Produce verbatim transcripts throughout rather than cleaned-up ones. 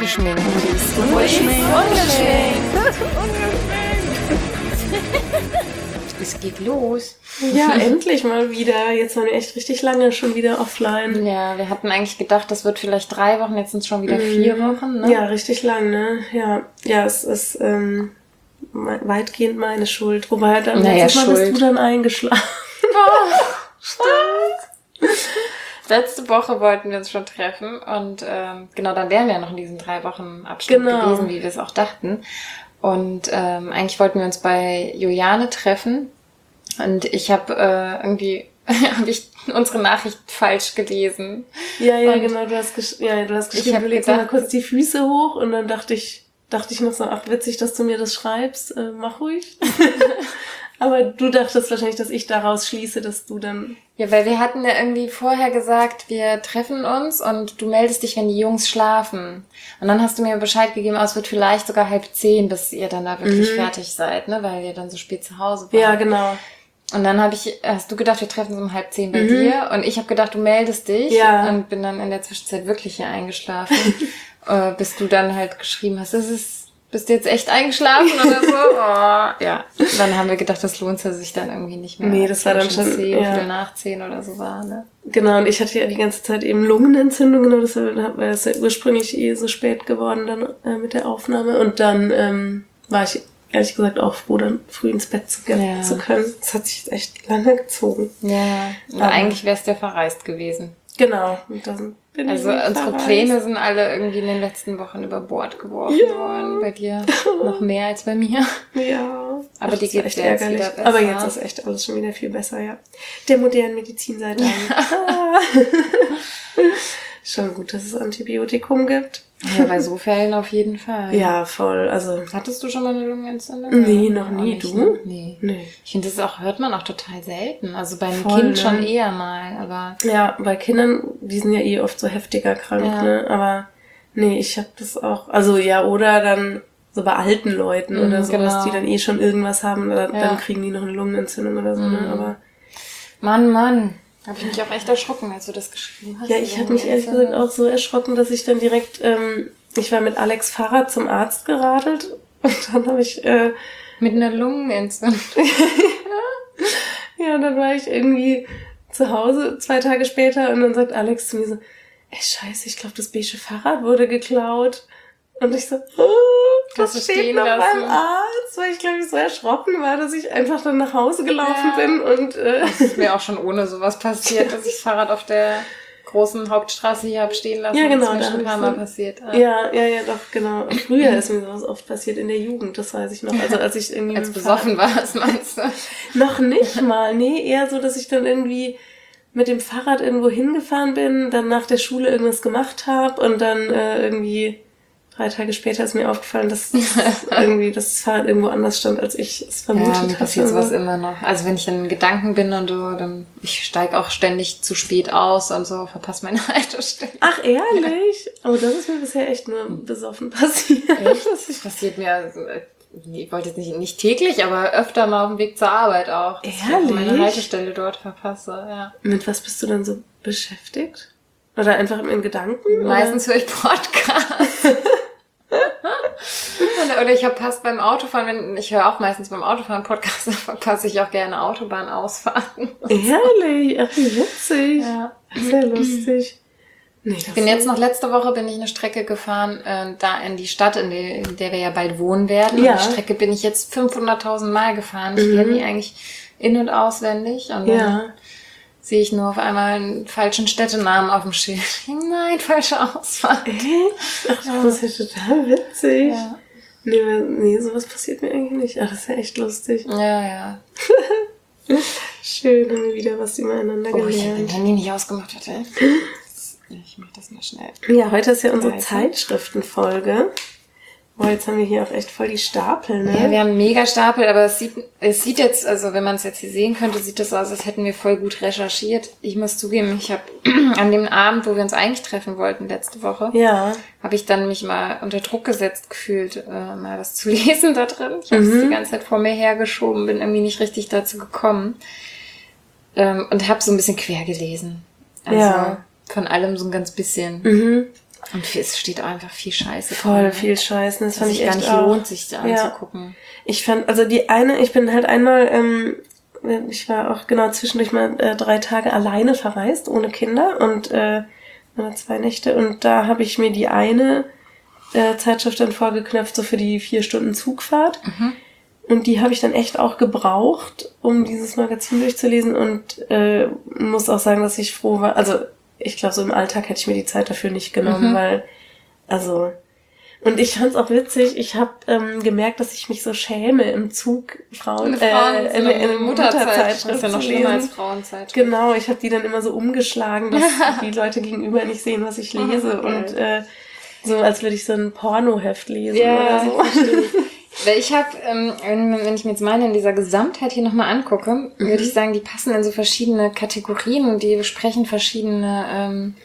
ungeschminkt. Ungeschminkt. Ungeschminkt. Es geht los. Ja, endlich mal wieder. Jetzt waren wir echt richtig lange schon wieder offline. Ja, wir hatten eigentlich gedacht, das wird vielleicht drei Wochen, jetzt sind es schon wieder mhm. vier Wochen, ne? Ja, richtig lang, ne? Ja, ja, es ist ähm, weitgehend meine Schuld. Wobei dann naja, letztes Mal bist du dann eingeschlafen. Oh, stimmt. Letzte Woche wollten wir uns schon treffen und ähm, genau, dann wären wir ja noch in diesen drei Wochen Abstand genau. gewesen, wie wir es auch dachten. Und ähm, eigentlich wollten wir uns bei Juliane treffen und ich habe äh, irgendwie habe ich unsere Nachricht falsch gelesen. Ja, ja, und genau, du hast, gesch- ja, du hast geschrieben, du legst mal kurz die Füße hoch und dann dachte ich, dachte ich noch so, ach witzig, dass du mir das schreibst, äh, mach ruhig. Aber du dachtest wahrscheinlich, dass ich daraus schließe, dass du dann... Ja, weil wir hatten ja irgendwie vorher gesagt, wir treffen uns und du meldest dich, wenn die Jungs schlafen. Und dann hast du mir Bescheid gegeben, oh, es wird vielleicht sogar halb zehn, bis ihr dann da wirklich mhm. fertig seid, ne, weil ihr dann so spät zu Hause wart. Ja, genau. Und dann habe ich, hast du gedacht, wir treffen uns um halb zehn bei mhm. dir und ich habe gedacht, du meldest dich ja. und bin dann in der Zwischenzeit wirklich hier eingeschlafen, äh, bis du dann halt geschrieben hast, es ist bist du jetzt echt eingeschlafen oder so? Oh, ja. Dann haben wir gedacht, das lohnt sich dann irgendwie nicht mehr. Nee, das war dann schon zehn, ja. Viertel nach zehn oder so war, ne? Genau, und ich hatte ja die ganze Zeit eben Lungenentzündung, genau, das war es ja ursprünglich eh so spät geworden dann äh, mit der Aufnahme. Und dann ähm, war ich ehrlich gesagt auch froh, dann früh ins Bett zu gehen ja. zu können. Das hat sich echt lange gezogen. Ja, aber eigentlich wärst du ja verreist gewesen. Genau. Und dann bin also ich unsere verreist. Pläne sind alle irgendwie in den letzten Wochen über Bord geworfen ja. worden. Bei dir noch mehr als bei mir. Ja. Aber Ach, die geht echt jetzt ärgerlich. wieder besser. Aber jetzt ist echt alles schon wieder viel besser, ja. Der modernen Medizin sei Dank. Schon gut, dass es Antibiotikum gibt. Ja, bei so Fällen auf jeden Fall. Ja, voll. Also hattest du schon mal eine Lungenentzündung? Nee, noch nie. Du? Ne? Nee. nee. Ich finde, das auch hört man auch total selten. Also beim voll, Kind ne? schon eher mal, aber... Ja, bei Kindern, die sind ja eh oft so heftiger krank, ja. ne? Aber nee, ich habe das auch... Also ja, oder dann so bei alten Leuten mhm, oder sowas, genau. die dann eh schon irgendwas haben, dann ja. kriegen die noch eine Lungenentzündung oder so, mhm. ne? Aber... Mann, Mann. Da habe ich mich auch echt erschrocken, als du das geschrieben hast. Ja, ich habe mich ehrlich gesagt auch so erschrocken, dass ich dann direkt... Ähm, ich war mit Alex Fahrrad zum Arzt geradelt und dann habe ich... Äh, mit einer Lungenentzündung. ja, und dann war ich irgendwie zu Hause zwei Tage später und dann sagt Alex zu mir so, ey, scheiße, ich glaube, das beige Fahrrad wurde geklaut. Und ich so, oh, das steht noch lassen. beim Arzt, weil ich glaube, ich so erschrocken war, dass ich einfach dann nach Hause gelaufen ja. bin und äh, das ist mir auch schon ohne sowas passiert, dass ich das Fahrrad auf der großen Hauptstraße hier habe stehen lassen. Ja, genau. Das ist mir da schon ein paar so, Mal passiert. Ja. ja, ja, ja, doch, genau. Früher ist mir sowas oft passiert, in der Jugend, das weiß ich noch. Also als ich irgendwie als besoffen war, was meinst du? Noch nicht mal, nee, eher so, dass ich dann irgendwie mit dem Fahrrad irgendwo hingefahren bin, dann nach der Schule irgendwas gemacht habe und dann äh, irgendwie drei Tage später ist mir aufgefallen, dass irgendwie das Fahrrad irgendwo anders stand, als ich es vermutet habe. Ja, mir passiert sowas immer noch. Also wenn ich in Gedanken bin und so, dann ich steige auch ständig zu spät aus und so, verpasse meine Haltestelle. Ach, ehrlich? Ja. Oh, das ist mir bisher echt nur besoffen passiert. Echt? Das passiert mir, also, ich wollte jetzt nicht, nicht täglich, aber öfter mal auf dem Weg zur Arbeit auch. Dass ehrlich? Ich meine Haltestelle dort verpasse, ja. Mit was bist du dann so beschäftigt? Oder einfach in Gedanken? Meistens höre ich Podcasts. oder, oder ich verpasse beim Autofahren, wenn ich höre auch meistens beim Autofahren Podcasts, dann verpasse ich auch gerne Autobahnausfahrten. Ehrlich? Ach, wie witzig. Ja. Sehr lustig. Nee, ich bin jetzt noch, letzte Woche bin ich eine Strecke gefahren, äh, da in die Stadt, in, die, in der wir ja bald wohnen werden. Ja. Und die Strecke bin ich jetzt fünfhunderttausend Mal gefahren. Ich mhm. kenne die eigentlich in- und auswendig. Und dann ja. sehe ich nur auf einmal einen falschen Städtenamen auf dem Schild. Nein, falsche Ausfahrt. Echt? Ach, das ist ja total witzig. Ja. Nee, nee, sowas passiert mir eigentlich nicht. Ach, das ist ja echt lustig. Ja, ja. Schön, haben wir wieder was übereinander oh, gelernt. Ich habe mein Handy nicht ausgemacht, warte. Ich mach das mal schnell. Ja, heute ist ja unsere Zeitschriftenfolge. Boah, jetzt haben wir hier auch echt voll die Stapel, ne? Ja, wir haben mega Stapel, aber es sieht, es sieht jetzt, also wenn man es jetzt hier sehen könnte, sieht das so aus, als hätten wir voll gut recherchiert. Ich muss zugeben, ich habe an dem Abend, wo wir uns eigentlich treffen wollten, letzte Woche, ja. habe ich dann mich mal unter Druck gesetzt gefühlt, äh, mal was zu lesen da drin. Ich habe es Mhm. die ganze Zeit vor mir hergeschoben, bin irgendwie nicht richtig dazu gekommen ähm, und habe so ein bisschen quer gelesen. Also Ja. von allem so ein ganz bisschen. Mhm. Und es steht einfach viel Scheiße. Voll drin. viel Scheiße. Das fand ich gar echt nicht auch. lohnt, sich da anzugucken. Ja. Ich fand, also die eine, ich bin halt einmal, ähm, ich war auch genau zwischendurch mal äh, drei Tage alleine verreist, ohne Kinder und äh, zwei Nächte. Und da habe ich mir die eine äh, Zeitschrift dann vorgeknöpft, so für die vier Stunden Zugfahrt. Mhm. Und die habe ich dann echt auch gebraucht, um dieses Magazin durchzulesen und äh, muss auch sagen, dass ich froh war. Also ich glaube, so im Alltag hätte ich mir die Zeit dafür nicht genommen, Mhm. weil, also... Und ich fand's auch witzig, ich habe ähm, gemerkt, dass ich mich so schäme im Zug Frauen, Frauen äh, in, in, in Mutterzeitschrift Das ist ja noch zu schlimmer lesen. als Frauenzeitschrift. Genau, ich habe die dann immer so umgeschlagen, dass die Leute gegenüber nicht sehen, was ich lese. Oh, und äh, so, als würde ich so ein Pornoheft lesen ja, oder so. verstehe ich. Weil ich habe, ähm, wenn ich mir jetzt meine in dieser Gesamtheit hier nochmal angucke, mhm. würde ich sagen, die passen in so verschiedene Kategorien und die besprechen verschiedene ähm,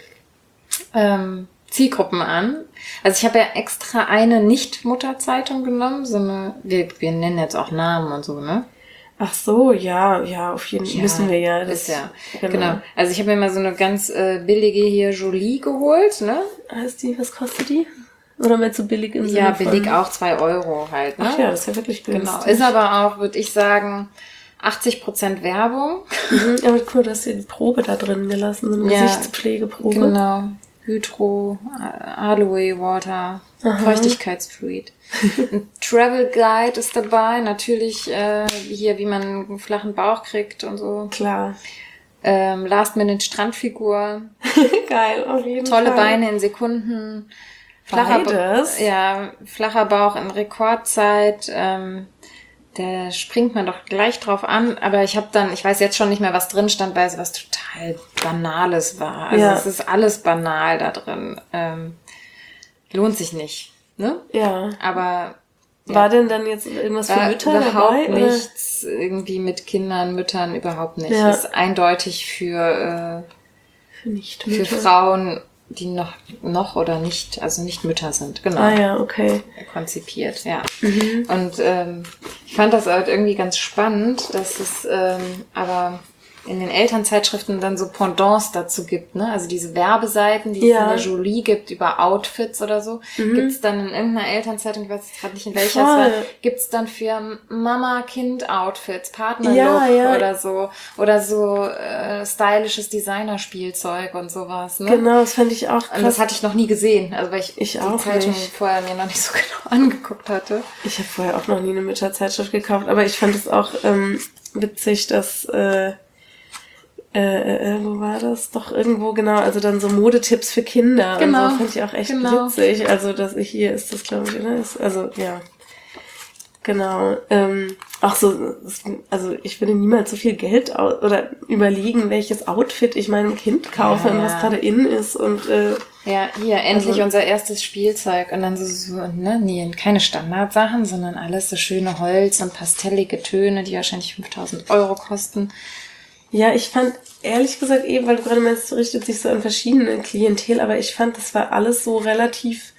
ähm, Zielgruppen an. Also ich habe ja extra eine Nicht-Mutter-Zeitung genommen, so eine, wir, wir nennen jetzt auch Namen und so, ne? Ach so, ja, ja, auf jeden Fall ja, müssen wir ja. Das ist ja, genau. genau. Also ich habe mir mal so eine ganz äh, billige hier Jolie geholt, ne? Heißt die, was kostet die? Oder mit so billig im Sinne Ja, billig von... auch zwei Euro halt, ne? Ach ja, das ist ja wirklich günstig. Genau, ist aber auch, würde ich sagen, achtzig Prozent Werbung. Mhm, aber cool, du hast dir die Probe da drin gelassen, so eine ja, Gesichtspflegeprobe. Genau. Hydro, Aloe Water, Aha. Feuchtigkeitsfluid. Ein Travel Guide ist dabei, natürlich äh, hier, wie man einen flachen Bauch kriegt und so. Klar. Ähm, Last-Minute Strandfigur. Geil, auf jeden Tolle Fall. Tolle Beine in Sekunden. Flacher Beides? Ba- ja, flacher Bauch in Rekordzeit. Ähm, Da springt man doch gleich drauf an, aber ich habe dann, ich weiß jetzt schon nicht mehr, was drin stand, weil es was total Banales war. Also ja. Es ist alles banal da drin. Ähm, lohnt sich nicht, ne? Ja. Aber ja. War denn dann jetzt irgendwas für Mütter überhaupt dabei? Nichts, oder? Irgendwie mit Kindern, Müttern, überhaupt nicht. Ja. Das ist eindeutig für, äh, für, nicht für Frauen, die noch noch oder nicht, also nicht Mütter sind, genau. Ah ja, okay. Konzipiert, ja. Mhm. Und ähm, ich fand das halt irgendwie ganz spannend, dass es ähm, aber in den Elternzeitschriften dann so Pendants dazu gibt, ne? Also diese Werbeseiten, die ja. es in der Jolie gibt über Outfits oder so, mhm. gibt's dann in irgendeiner Elternzeitung, ich weiß jetzt gerade nicht in welcher, es war, gibt's dann für Mama-Kind-Outfits, Partnerlook ja, ja. oder so, oder so äh, stylisches Designerspielzeug und sowas, ne? Genau, das fand ich auch krass. Und das hatte ich noch nie gesehen, also weil ich, ich die auch Zeitung nicht. vorher mir noch nicht so genau angeguckt hatte. Ich habe vorher auch noch nie eine Mütterzeitschrift gekauft, aber ich fand es auch ähm, witzig, dass äh, Äh, äh, wo war das? Doch irgendwo, genau, also dann so Modetipps für Kinder genau, und so, fand ich auch echt genau. witzig. Also, dass ich hier ist das, glaube ich, oder? Ist, also, ja. Genau. Ähm, ach so, also ich würde niemals so viel Geld aus oder überlegen, welches Outfit ich meinem Kind kaufe ja, und was ja. gerade in ist und äh, ja, hier, endlich also, unser erstes Spielzeug und dann so, so ne, nee, keine Standardsachen, sondern alles so schöne Holz und pastellige Töne, die wahrscheinlich fünftausend Euro kosten. Ja, ich fand, ehrlich gesagt, eben, weil du gerade meinst, es richtet sich so an verschiedene Klientel, aber ich fand, das war alles so relativ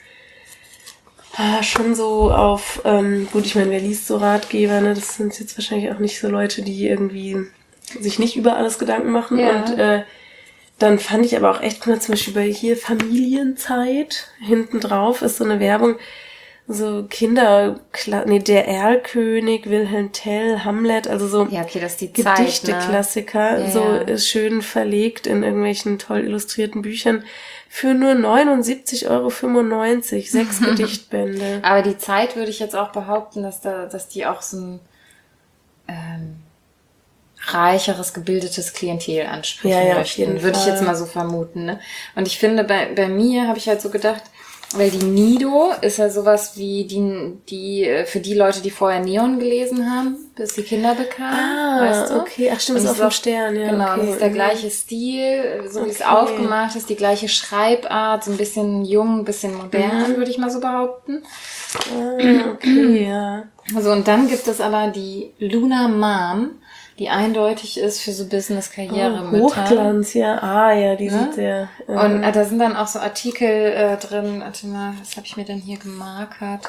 ah, schon so auf, ähm, gut, ich meine, wer liest so Ratgeber, ne? Das sind jetzt wahrscheinlich auch nicht so Leute, die irgendwie sich nicht über alles Gedanken machen. Ja. Und äh, dann fand ich aber auch echt, guck mal, zum Beispiel bei hier Familienzeit, hinten drauf ist so eine Werbung, so Kinder, nee, der Erlkönig, Wilhelm Tell, Hamlet, also so ja, okay, das ist die Gedichte-Klassiker, ne? ja, so ja. schön verlegt in irgendwelchen toll illustrierten Büchern für nur neunundsiebzig Euro fünfundneunzig, sechs Gedichtbände. Aber die Zeit würde ich jetzt auch behaupten, dass da, dass die auch so ein ähm, reicheres, gebildetes Klientel ansprechen ja, ja, möchten, würde ich jetzt mal so vermuten. Ne? Und ich finde, bei, bei mir habe ich halt so gedacht, weil die Nido ist ja sowas wie die, die für die Leute, die vorher Neon gelesen haben, bis die Kinder bekamen. Ah, weißt du? okay. Ach stimmt, das ist auf dem Stern, ja. Genau, okay. das ist der gleiche Stil, so wie es aufgemacht ist, die gleiche Schreibart, so ein bisschen jung, ein bisschen modern, mhm. würde ich mal so behaupten. Ah, okay, ja. Also und dann gibt es aber die Luna Mom, die eindeutig ist für so Business-Karriere-Mütter. Oh, Hochglanz, ja. Ah, ja, die ne? sind sehr... Äh, und äh, da sind dann auch so Artikel äh, drin. Warte mal, was habe ich mir denn hier gemarkert?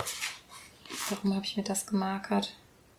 Warum habe ich mir das gemarkert?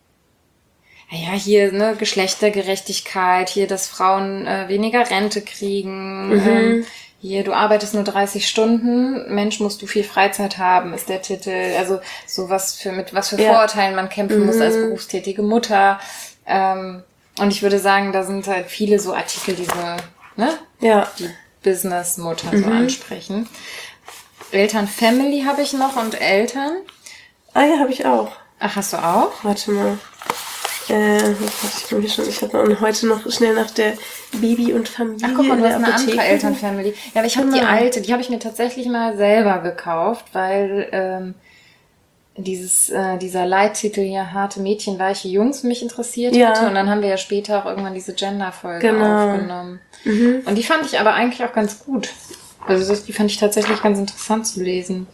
Ja, hier, ne, Geschlechtergerechtigkeit, hier, dass Frauen äh, weniger Rente kriegen, mhm. ähm, hier, du arbeitest nur dreißig Stunden, Mensch, musst du viel Freizeit haben, ist der Titel. Also so was für, mit was für ja. Vorurteilen man kämpfen mhm. muss als berufstätige Mutter. Ähm, und ich würde sagen, da sind halt viele so Artikel, die so, ne? Ja. Die Business-Mutter mhm. so ansprechen. Eltern Family habe ich noch und Eltern. Ah ja, habe ich auch. Ach, hast du auch? Warte mal. Äh, ich bin hier schon, ich habe heute noch schnell nach der Baby und Familie. Ach, guck mal, du hast eine andere Elternfamily. Ja, aber ich habe die alte, die habe ich mir tatsächlich mal selber gekauft, weil ähm, dieses äh, dieser Leittitel hier, harte Mädchen, weiche Jungs, mich interessiert ja. hatte. Und dann haben wir ja später auch irgendwann diese Gender-Folge genau. aufgenommen. Mhm. Und die fand ich aber eigentlich auch ganz gut. Also das, die fand ich tatsächlich ganz interessant zu lesen.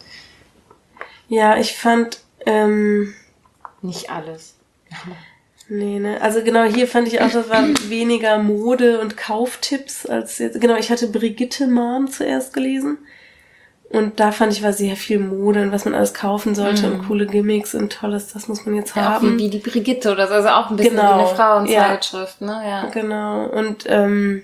Ja, ich fand ähm, nicht alles. Nee, ne? Also genau, hier fand ich auch, das war weniger Mode und Kauftipps als jetzt. Genau, ich hatte Brigitte Mahn zuerst gelesen. Und da fand ich, war sehr viel Mode und was man alles kaufen sollte mm. und coole Gimmicks und tolles, das muss man jetzt ja, haben. Auch wie, wie die Brigitte oder so, also auch ein bisschen genau. wie eine Frauenzeitschrift, ja. ne? Ja. Genau. Und ähm,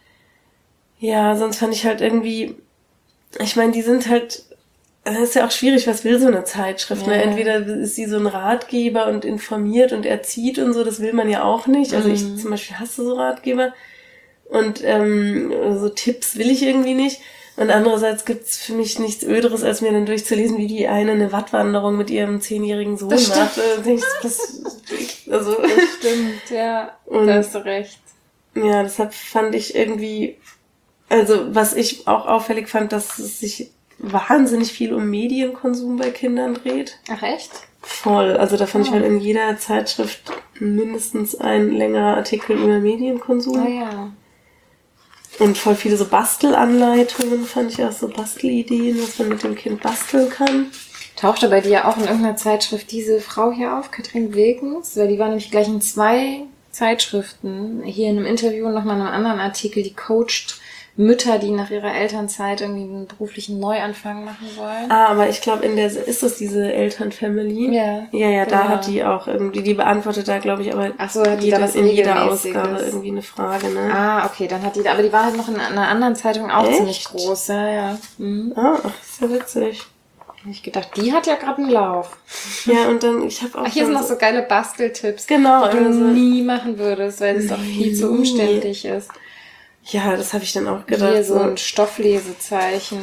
ja, sonst fand ich halt irgendwie, ich meine, die sind halt, das ist ja auch schwierig, was will so eine Zeitschrift, ja. ne? Entweder ist sie so ein Ratgeber und informiert und erzieht und so, das will man ja auch nicht. Also mhm. ich zum Beispiel hasse so Ratgeber und ähm, so Tipps will ich irgendwie nicht. Und andererseits gibt's für mich nichts Öderes, als mir dann durchzulesen, wie die eine eine Wattwanderung mit ihrem zehnjährigen Sohn das macht. Ich, das, also, das stimmt, ja, und, da hast du recht. Ja, deshalb fand ich irgendwie, also was ich auch auffällig fand, dass es sich wahnsinnig viel um Medienkonsum bei Kindern dreht. Ach echt? Voll. Also da fand oh. ich mal in jeder Zeitschrift mindestens ein längerer Artikel über Medienkonsum. Ah ja. Und voll viele so Bastelanleitungen fand ich auch, so Bastelideen, was man mit dem Kind basteln kann. Tauchte bei dir auch in irgendeiner Zeitschrift diese Frau hier auf, Katrin Wilkens? Weil die war nämlich gleich in zwei Zeitschriften. Hier in einem Interview und nochmal in einem anderen Artikel, die coacht Mütter, die nach ihrer Elternzeit irgendwie einen beruflichen Neuanfang machen wollen. Ah, aber ich glaube, in der, ist das diese Elternfamily? Ja. Ja, ja, da genau. hat die auch irgendwie, die beantwortet da, glaube ich, aber ach so, hat die jeder, da was in jeder Ausgabe irgendwie eine Frage, ne? Ah, okay, dann hat die da, aber die war halt noch in einer anderen Zeitung auch echt? Ziemlich groß, ja, ja. Mhm. Ah, ach, ist ja witzig. Ich gedacht, die hat ja gerade einen Lauf. Ja, und dann, ich habe auch... Ach, hier sind noch so geile Basteltipps, genau, die du also, nie machen würdest, weil es auch viel zu umständlich ist. Ja, das habe ich dann auch gedacht. Hier so ein Stofflesezeichen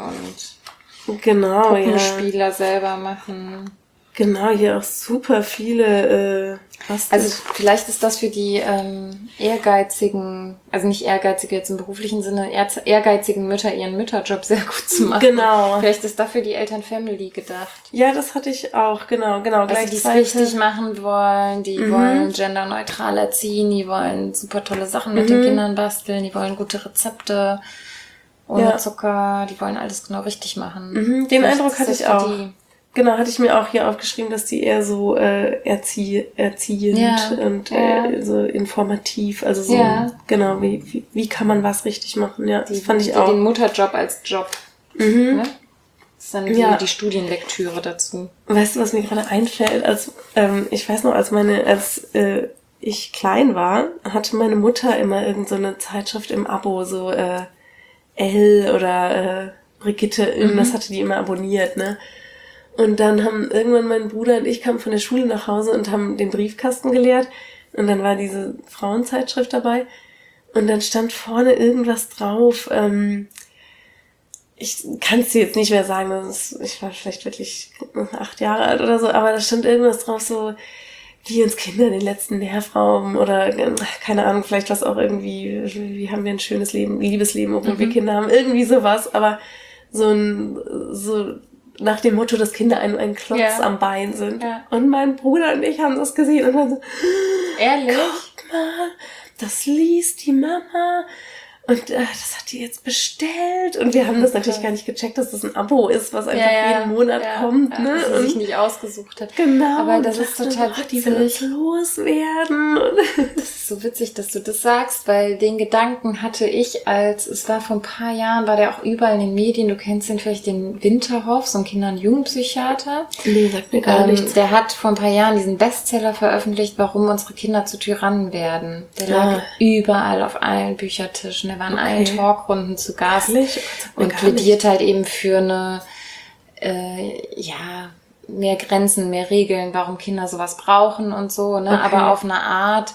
und genau, Puppenspieler ja. selber machen. Genau, hier auch super viele äh, Bastel. Also vielleicht ist das für die ähm, ehrgeizigen, also nicht ehrgeizige jetzt im beruflichen Sinne, ehrgeizigen Mütter ihren Mütterjob sehr gut zu machen. Genau. Vielleicht ist dafür die Elternfamily gedacht. Ja, das hatte ich auch, genau, genau. Also die es richtig machen wollen, die mhm. wollen genderneutral erziehen, die wollen super tolle Sachen mit mhm. den Kindern basteln, die wollen gute Rezepte ohne ja. Zucker, die wollen alles genau richtig machen. Mhm. Den vielleicht Eindruck hatte ich auch. Die, Genau, hatte ich mir auch hier aufgeschrieben, dass die eher so äh, erzie erziehend ja, und ja. Äh, so informativ, also so, ja. genau, wie, wie wie kann man was richtig machen, ja, die, das fand ich die, auch. Den Mutterjob als Job, mhm. ne? Das ist dann die, ja. die Studienlektüre dazu. Weißt du, was mir gerade einfällt, als, ähm, ich weiß noch, als meine, als äh, ich klein war, hatte meine Mutter immer irgend so eine Zeitschrift im Abo, so äh, Elle oder äh, Brigitte, irgendwas mhm. hatte die immer abonniert, ne? Und dann haben irgendwann mein Bruder und ich kamen von der Schule nach Hause und haben den Briefkasten geleert. Und dann war diese Frauenzeitschrift dabei. Und dann stand vorne irgendwas drauf. Ähm, ich kann es dir jetzt nicht mehr sagen. Das ist, ich war vielleicht wirklich acht Jahre alt oder so. Aber da stand irgendwas drauf, so wie uns Kinder den letzten Nervraum. Oder keine Ahnung, vielleicht was auch irgendwie, wie haben wir ein schönes Leben, Liebesleben, obwohl mhm. wir Kinder haben. Irgendwie sowas. Aber so ein... so nach dem Motto, dass Kinder ein, ein Klotz ja. am Bein sind. Ja. Und mein Bruder und ich haben das gesehen und dann so, ehrlich? Guck mal, das liest die Mama und äh, das hat die jetzt bestellt. Und wir haben das natürlich gar nicht gecheckt, dass das ein Abo ist, was einfach ja, ja. jeden Monat ja, kommt. Ja, ne? Dass sie sich nicht ausgesucht hat. Genau. Aber das ist total witzig. Die will uns loswerden. Das ist so witzig, dass du das sagst, weil den Gedanken hatte ich, als es war vor ein paar Jahren, war der auch überall in den Medien. Du kennst den vielleicht, den Winterhoff, so ein Kinder- und Jugendpsychiater. Nee, sagt mir gar ähm, nichts. Der hat vor ein paar Jahren diesen Bestseller veröffentlicht, warum unsere Kinder zu Tyrannen werden. Der lag ja. überall auf allen Büchertischen. der war in okay. allen Talkrunden zu Gast Ehrlich? und plädiert halt eben für eine, äh, ja, mehr Grenzen, mehr Regeln, warum Kinder sowas brauchen und so, ne? Okay. Aber auf eine Art,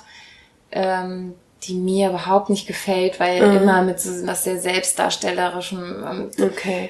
ähm, die mir überhaupt nicht gefällt, weil mhm. immer mit so was sehr selbstdarstellerischem und okay.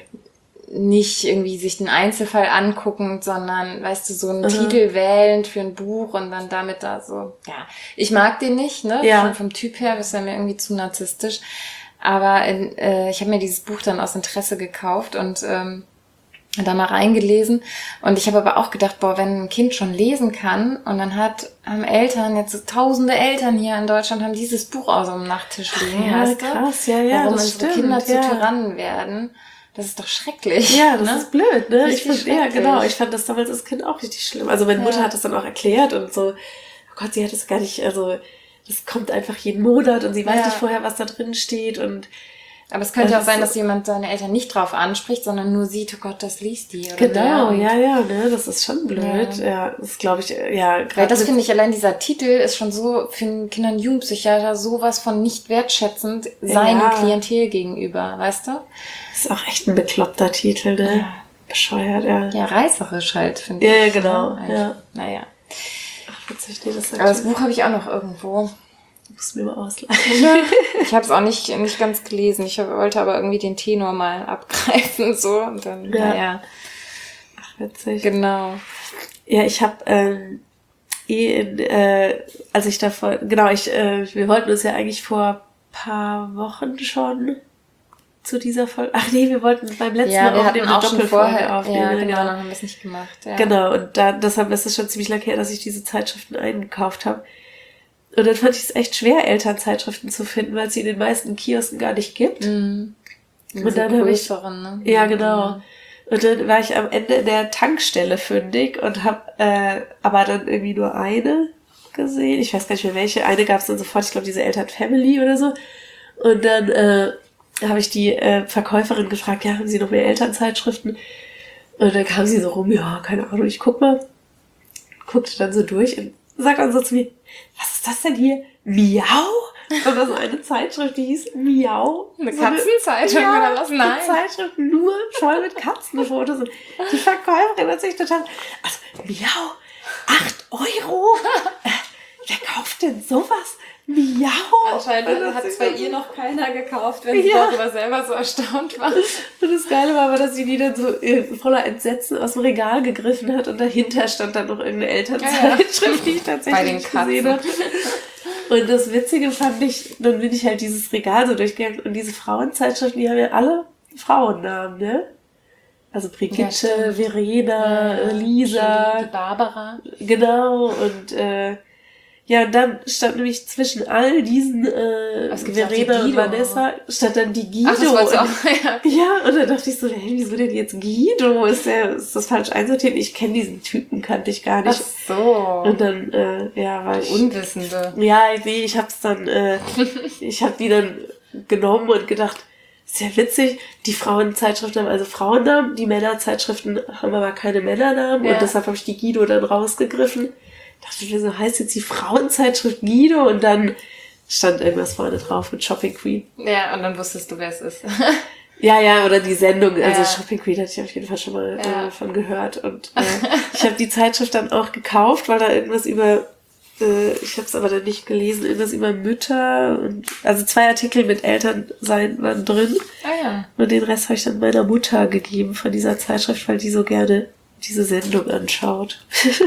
nicht irgendwie sich den Einzelfall anguckend, sondern, weißt du, so einen mhm. Titel wählend für ein Buch und dann damit da so, ja, ich mag den nicht, ne? Ja. Vom, vom Typ her ist er mir irgendwie zu narzisstisch, aber in, äh, ich habe mir dieses Buch dann aus Interesse gekauft und ähm, da mal reingelesen und ich habe aber auch gedacht, boah, wenn ein Kind schon lesen kann und dann hat haben Eltern, jetzt so tausende Eltern hier in Deutschland haben dieses Buch aus dem Nachttisch liegen, ja, weißt krass, du? ja, ja, warum das unsere stimmt, Kinder zu ja. Tyrannen werden, das ist doch schrecklich. Ja, das ne? ist blöd, ne? Richtig ich fand, ja, genau, ich fand das damals als Kind auch richtig schlimm. Also meine Mutter ja. hat das dann auch erklärt und so, oh Gott, sie hat es gar nicht, also das kommt einfach jeden Monat und sie weiß ja. nicht vorher, was da drin steht und aber es könnte auch sein, dass jemand seine Eltern nicht drauf anspricht, sondern nur sieht, oh Gott, das liest die. Oder genau, der. ja, ja, ne, das ist schon blöd. Ja, ja das glaube ich, ja. Weil das finde ich, allein dieser Titel ist schon so für einen Kinder- und Jugendpsychiater sowas von nicht wertschätzend seinem ja. Klientel gegenüber, weißt du? Das ist auch echt ein bekloppter Titel, ne? Ja. Bescheuert, ja. Ja, reißerisch halt, finde ja, ich. Ja, genau, ne? ja. Naja. Ach, witzig, nee, das Aber das Buch habe ich auch noch irgendwo. Muss mir mal ausleihen. Ich habe es auch nicht nicht ganz gelesen. Ich hab, wollte aber irgendwie den Tenor mal abgreifen so und dann ja. naja. Ach, witzig. Genau. Ja, ich habe ähm, eh in, äh, als ich davor genau ich äh, wir wollten uns ja eigentlich vor paar Wochen schon zu dieser Folge. Ach nee, wir wollten beim letzten ja, Mal wir hatten auch schon vorher aufnehmen. Ja, genau, genau. dann haben wir es nicht gemacht. Ja. Genau und da deshalb ist es schon ziemlich lange her, dass ich diese Zeitschriften eingekauft habe. Und dann fand ich es echt schwer, Elternzeitschriften zu finden, weil es sie in den meisten Kiosken gar nicht gibt. Mhm. Und so dann habe ich, ne? Ja, genau. Mhm. Und dann war ich am Ende in der Tankstelle fündig und habe äh, aber dann irgendwie nur eine gesehen. Ich weiß gar nicht mehr welche. Eine gab es dann sofort, ich glaube diese Eltern-Family oder so. Und dann äh, habe ich die äh, Verkäuferin gefragt, ja, haben Sie noch mehr Elternzeitschriften? Und dann kam sie so rum, ja, keine Ahnung, ich guck mal. Guckte dann so durch und sagt dann so zu mir, was ist das denn hier? Miau? Und das ist eine Zeitschrift, die hieß Miau. Eine so Katzenzeitung eine, oder was? Nein. Eine Zeitschrift nur voll mit Katzenfotos. Und die Verkäuferin hat sich total, also Miau, acht Euro? äh, wer kauft denn sowas? Miau! Anscheinend hat es bei ihr noch keiner gekauft, wenn sie ja. darüber selber so erstaunt war. Und das Geile war aber, dass sie die dann so voller Entsetzen aus dem Regal gegriffen hat und dahinter stand dann noch irgendeine Elternzeitschrift, ja, ja. die ich tatsächlich nicht gesehen habe. Und das Witzige fand ich, dann bin ich halt dieses Regal so durchgegangen und diese Frauenzeitschriften, die haben ja alle Frauennamen, ne? Also Brigitte, ja, Verena, ja, Lisa, Julie, Barbara. Genau, und äh, ja, und dann stand nämlich zwischen all diesen äh, Verena und Vanessa stand dann die Guido. Ach, das wollt's auch, ja. ja, und dann dachte ich so, hey, wieso denn jetzt Guido? Ist der, ist das falsch einsortiert? Ich kenne diesen Typen, kannte ich gar nicht. Ach so. Und dann, äh, ja, war ich... Unwissende. Ja, nee, ich hab's dann, äh, ich hab die dann genommen und gedacht, ist ja witzig, die Frauenzeitschriften haben also Frauennamen, die Männerzeitschriften haben aber keine Männernamen ja. und deshalb habe ich die Guido dann rausgegriffen. Dachte ich mir so, heißt jetzt die Frauenzeitschrift Guido und dann stand irgendwas vorne drauf mit Shopping Queen. Ja, und dann wusstest du, wer es ist. ja, ja, oder die Sendung, also ja. Shopping Queen hatte ich auf jeden Fall schon mal ja. äh, von gehört und äh, ich habe die Zeitschrift dann auch gekauft, weil da irgendwas über, äh, ich habe es aber dann nicht gelesen, irgendwas über Mütter und also zwei Artikel mit Elternsein waren drin. Ah ja. Und den Rest habe ich dann meiner Mutter gegeben von dieser Zeitschrift, weil die so gerne diese Sendung anschaut.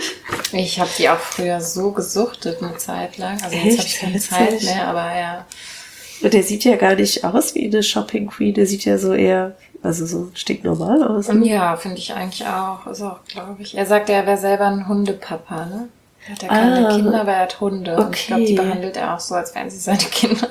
Ich habe die auch früher so gesuchtet eine Zeit lang. Also jetzt habe ich keine Zeit mehr, aber ja. Und der sieht ja gar nicht aus wie eine Shopping Queen. Der sieht ja so eher, also so stinknormal aus. Ne? Ja, finde ich eigentlich auch. Ist auch, glaube ich. Er sagt, er wäre selber ein Hundepapa, ne? Er hat ja keine ah, Kinder, aber er hat Hunde. Okay. Und ich glaube, die behandelt er auch so, als wären sie seine Kinder.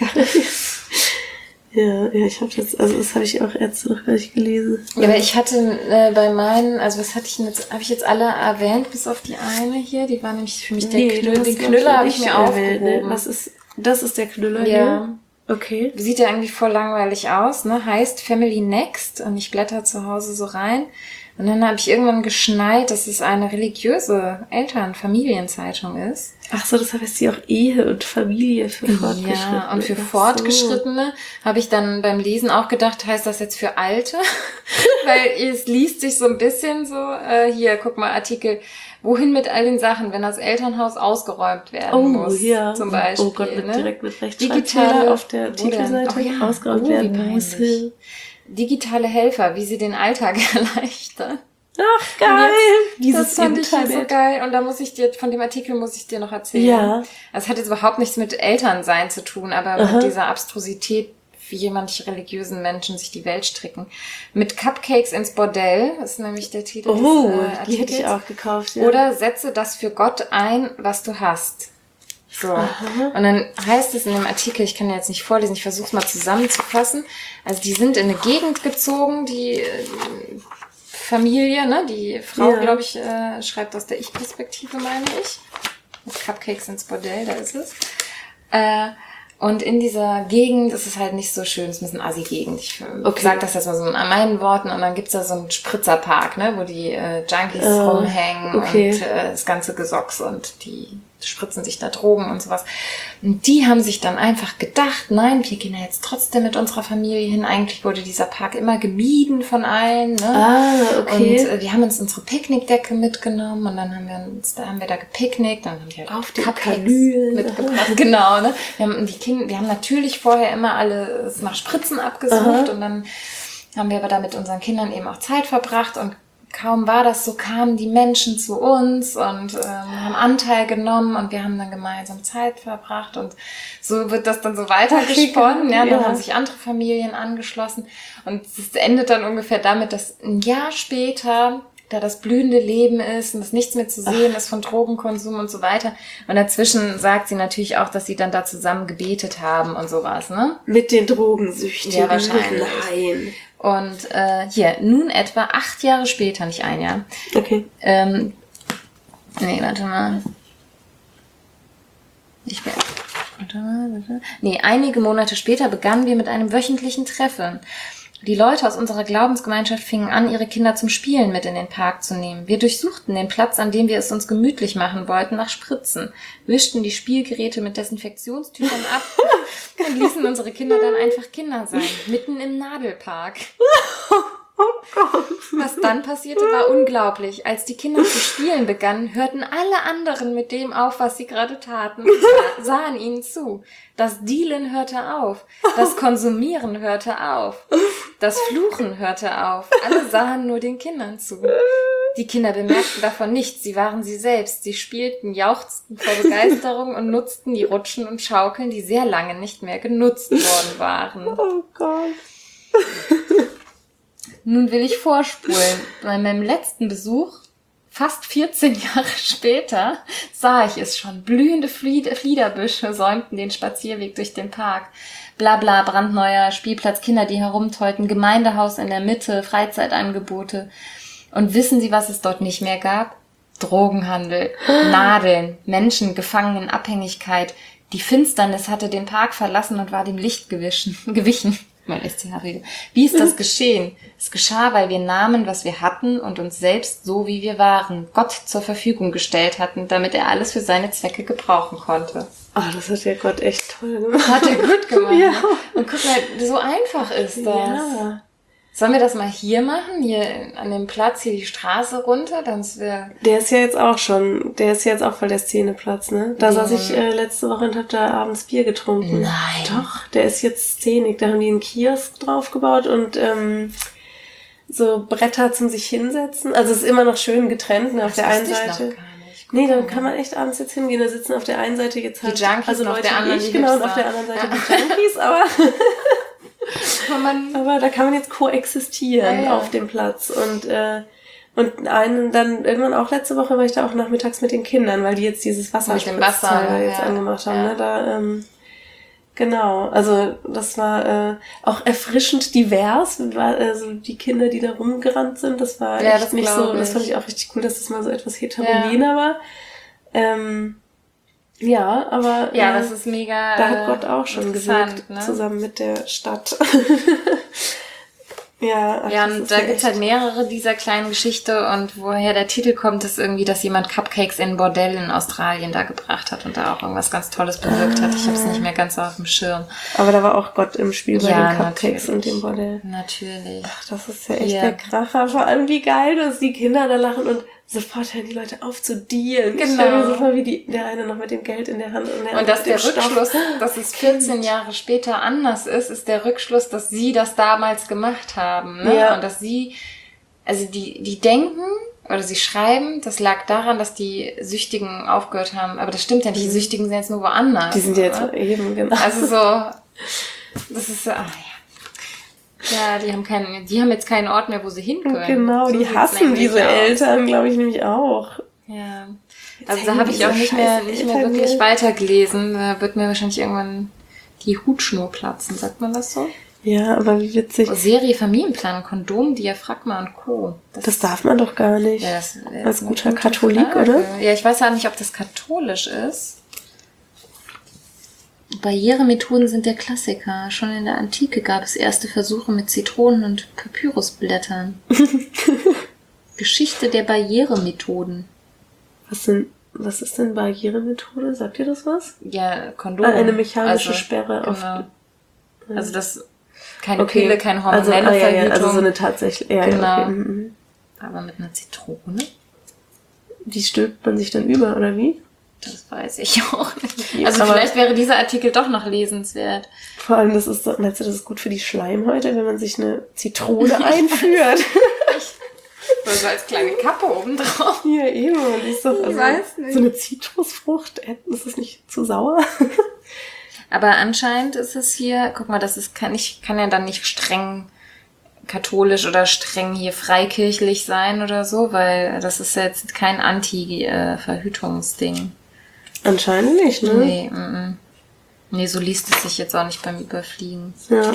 Ja, ja, ich habe das, also das habe ich auch jetzt noch gar nicht gelesen. Ja, aber ich hatte äh, bei meinen, also was hatte ich denn jetzt, habe ich jetzt alle erwähnt, bis auf die eine hier, die war nämlich für mich der nee, Knüller, den Knüller habe ich mir erwähnt, aufgehoben. Ne? Was ist, das ist der Knüller ja. hier? Okay. Sieht ja irgendwie voll langweilig aus, ne? Heißt Family Next und ich blätter zu Hause so rein Und dann habe ich irgendwann geschnallt, dass es eine religiöse Eltern-Familienzeitung ist. Ach so, das heißt ja auch Ehe und Familie für Fortgeschrittene. Ja, und für Fortgeschrittene so. Habe ich dann beim Lesen auch gedacht, heißt das jetzt für Alte? Weil es liest sich so ein bisschen so, äh, hier, guck mal, Artikel, wohin mit all den Sachen, wenn das Elternhaus ausgeräumt werden oh, muss, ja. zum Beispiel. Oh Gott, mit, ne? direkt mit Rechtschreibfehler auf der Titelseite oh, ja. ausgeräumt oh, werden muss. Digitale Helfer, wie sie den Alltag erleichtern. Ach, geil! Dieses das fand ich so geil. Und da muss ich dir, von dem Artikel muss ich dir noch erzählen. Ja. Es hat jetzt überhaupt nichts mit Elternsein zu tun, aber Aha. mit dieser Abstrusität, wie manche religiösen Menschen sich die Welt stricken. Mit Cupcakes ins Bordell, ist nämlich der Titel oh, des äh, Artikels. Die hätte ich auch gekauft, ja. Oder setze das für Gott ein, was du hast. So. Aha. Und dann heißt es in dem Artikel, ich kann jetzt nicht vorlesen, ich versuche es mal zusammenzufassen. Also die sind in eine Gegend gezogen, die äh, Familie, ne? Die Frau, ja. glaube ich, äh, schreibt aus der Ich-Perspektive, meine ich. Mit Cupcakes ins Bordell, da ist es. Äh, und in dieser Gegend ist es halt nicht so schön, es ist ein bisschen Assi-Gegend. Ich okay. sage das jetzt mal so in meinen Worten. Und dann gibt's da so einen Spritzerpark, ne? Wo die äh, Junkies uh, rumhängen okay. und äh, das ganze Gesocks und die spritzen sich da Drogen und sowas. Und die haben sich dann einfach gedacht, nein, wir gehen ja jetzt trotzdem mit unserer Familie hin. Eigentlich wurde dieser Park immer gemieden von allen. Ne? Ah, okay. Und äh, wir haben uns unsere Picknickdecke mitgenommen und dann haben wir uns, da haben wir da gepicknickt, dann haben die halt auf Cupcakes mitgebracht. Genau, ne? Wir haben die Kinder, wir haben natürlich vorher immer alles nach Spritzen abgesucht Aha. und dann haben wir aber da mit unseren Kindern eben auch Zeit verbracht und kaum war das so, kamen die Menschen zu uns und ähm, haben Anteil genommen und wir haben dann gemeinsam Zeit verbracht und so wird das dann so weitergesponnen. Ja, dann ja. haben sich andere Familien angeschlossen und es endet dann ungefähr damit, dass ein Jahr später da das blühende Leben ist und das nichts mehr zu sehen Ach. ist von Drogenkonsum und so weiter. Und dazwischen sagt sie natürlich auch, dass sie dann da zusammen gebetet haben und sowas, ne? Mit den Drogensüchtigen. Ja, wahrscheinlich. Nein. Und äh, hier, nun etwa acht Jahre später, nicht ein Jahr. Okay. Ähm, nee, warte mal. Ich bin... Warte mal, warte. Nee, einige Monate später begannen wir mit einem wöchentlichen Treffen. Die Leute aus unserer Glaubensgemeinschaft fingen an, ihre Kinder zum Spielen mit in den Park zu nehmen. Wir durchsuchten den Platz, an dem wir es uns gemütlich machen wollten, nach Spritzen, wischten die Spielgeräte mit Desinfektionstüchern ab und ließen unsere Kinder dann einfach Kinder sein, mitten im Nadelpark. Oh Gott. Was dann passierte, war unglaublich. Als die Kinder zu spielen begannen, hörten alle anderen mit dem auf, was sie gerade taten, und sahen ihnen zu. Das Dealen hörte auf. Das Konsumieren hörte auf. Das Fluchen hörte auf. Alle sahen nur den Kindern zu. Die Kinder bemerkten davon nichts. Sie waren sie selbst. Sie spielten, jauchzten vor Begeisterung und nutzten die Rutschen und Schaukeln, die sehr lange nicht mehr genutzt worden waren. Oh Gott. Nun will ich vorspulen. Bei meinem letzten Besuch, fast vierzehn Jahre später, sah ich es schon. Blühende Flied- Fliederbüsche säumten den Spazierweg durch den Park. Blabla, brandneuer Spielplatz, Kinder, die herumtollten, Gemeindehaus in der Mitte, Freizeitangebote. Und wissen Sie, was es dort nicht mehr gab? Drogenhandel, Nadeln, Menschen gefangen in Abhängigkeit. Die Finsternis hatte den Park verlassen und war dem Licht gewischen, gewichen. Mein S C H-Regel. Wie ist das geschehen? Es geschah, weil wir nahmen, was wir hatten und uns selbst so, wie wir waren, Gott zur Verfügung gestellt hatten, damit er alles für seine Zwecke gebrauchen konnte. Ah, oh, das hat ja Gott echt toll gemacht. Hat er gut gemacht. Ja. Ne? Und guck mal, so einfach ist das. Ja. Sollen wir das mal hier machen? Hier an dem Platz, hier die Straße runter? Dann ist wir der ist ja jetzt auch schon, der ist ja jetzt auch voll der Szeneplatz, ne? Da saß ich äh, letzte Woche und hab da abends Bier getrunken. Nein. Doch, der ist jetzt Szenik. Da haben die einen Kiosk draufgebaut und ähm, so Bretter zum sich hinsetzen. Also es ist immer noch schön getrennt, ne? Auf das der einen Seite. Nee, dann kann man echt abends jetzt hingehen. Da sitzen auf der einen Seite jetzt halt die Junkies also und Leute auf der anderen wie ich, die genau, Hipster. und auf der anderen Seite ja. die Junkies, aber kann man aber da kann man jetzt koexistieren ja, ja. auf dem Platz und äh, und einen dann irgendwann auch letzte Woche war ich da auch nachmittags mit den Kindern, weil die jetzt dieses Wasserspritzteil jetzt ja. angemacht haben, ja. ne? Da ähm, genau, also das war äh, auch erfrischend divers, also die Kinder, die da rumgerannt sind, das war ja, echt das nicht so, ich. das fand ich auch richtig cool, dass das mal so etwas heterogener ja. war. Ähm, Ja, aber ja, äh, das ist mega. Da hat Gott auch schon gewirkt, ne? zusammen mit der Stadt. Ja, ach, ja, und da gibt's halt mehrere dieser kleinen Geschichte und woher der Titel kommt, ist irgendwie, dass jemand Cupcakes in ein Bordell in Australien da gebracht hat und da auch irgendwas ganz Tolles bewirkt ah. hat. Ich habe es nicht mehr ganz auf dem Schirm. Aber da war auch Gott im Spiel bei ja, den Cupcakes natürlich. und dem Bordell. Natürlich. Ach, das ist ja echt ja. der Kracher. Vor allem wie geil, dass die Kinder da lachen und sofort hören die Leute auf zu dealen. Genau. Ich stelle mir so vor, wie die, der eine noch mit dem Geld in der Hand und der Und dass der Rückschluss, dass es vierzehn Jahre später anders ist, ist der Rückschluss, dass sie das damals gemacht haben. Ne? Ja. Und dass sie, also die, die denken oder sie schreiben, das lag daran, dass die Süchtigen aufgehört haben. Aber das stimmt ja nicht, die Süchtigen sind jetzt nur woanders. Die sind ja jetzt oder? eben, genau. Also so, das ist so, ach ja. Ja, die haben keinen, die haben jetzt keinen Ort mehr, wo sie hin können. Genau, so die hassen diese aus. Eltern, glaube ich, nämlich auch. Ja. Also da habe ich auch nicht mehr, nicht mehr wirklich hier. weitergelesen. Da wird mir wahrscheinlich irgendwann die Hutschnur platzen, sagt man das so? Ja, aber wie witzig. Oh, Serie Familienplan, Kondom, Diaphragma und Co. Das, das darf man doch gar nicht. Ja, das, das als guter Katholik, Frage. Oder? Ja, ich weiß ja nicht, ob das katholisch ist. Barrieremethoden sind der Klassiker. Schon in der Antike gab es erste Versuche mit Zitronen- und Papyrusblättern. Geschichte der Barrieremethoden. Was sind, was ist denn Barrieremethode? Sagt ihr das was? Ja, Kondom. Ah, eine mechanische also, Sperre genau. auf. Ja. Also das keine okay. Pille, keine hormonelle also, ah, Verhütung. Ja, ja. Also so eine tatsächliche. Ja, genau. Ja, okay. mhm. Aber mit einer Zitrone? Die stülpt man sich dann über, oder wie? Das weiß ich auch nicht. Also aber vielleicht wäre dieser Artikel doch noch lesenswert. Vor allem, das ist so, meinst du, das ist gut für die Schleimhäute, wenn man sich eine Zitrone einführt? Oder so als kleine Kappe oben drauf. Ja, eben. Und ist doch, also, ich weiß nicht. So eine Zitrusfrucht, ist das nicht zu sauer? Aber anscheinend ist es hier, guck mal, das ist, kann ich, kann ja dann nicht streng katholisch oder streng hier freikirchlich sein oder so, weil das ist ja jetzt kein Anti-Verhütungsding. Anscheinend nicht, ne? Nee, m -m. nee, so liest es sich jetzt auch nicht beim Überfliegen. Ja.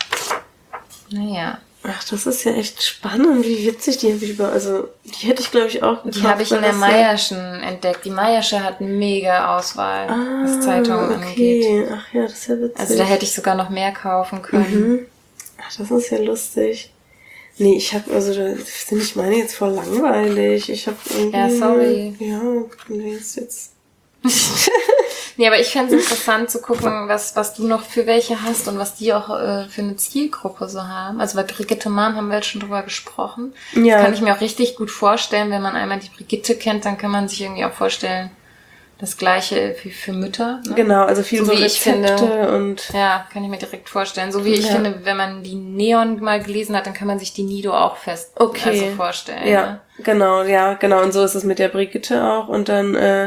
Naja. Ach, das ist ja echt spannend, wie witzig die habe ich über, also die hätte ich glaube ich auch gekauft. Die habe ich in der Meierschen ja entdeckt. Die Meiersche hat mega Auswahl, ah, was Zeitungen okay. angeht. Ach ja, das ist ja witzig. Also da hätte ich sogar noch mehr kaufen können. Mhm. Ach, das ist ja lustig. Nee, ich habe, also das finde ich meine jetzt voll langweilig. Ich habe irgendwie... Ja, sorry. Ja, nee, ist jetzt... Nee, aber ich fände es interessant zu gucken, was was du noch für welche hast und was die auch äh, für eine Zielgruppe so haben. Also bei Brigitte Mahn haben wir jetzt schon drüber gesprochen. Ja. Das kann ich mir auch richtig gut vorstellen. Wenn man einmal die Brigitte kennt, dann kann man sich irgendwie auch vorstellen, das Gleiche wie für Mütter. Ne? Genau, also viel so, so wie Rezepte ich finde, und... Ja, kann ich mir direkt vorstellen. So wie ich ja. finde, wenn man die Neon mal gelesen hat, dann kann man sich die Nido auch fest okay. also vorstellen. Ja, ne? genau, ja, genau. Und so ist es mit der Brigitte auch. Und dann... äh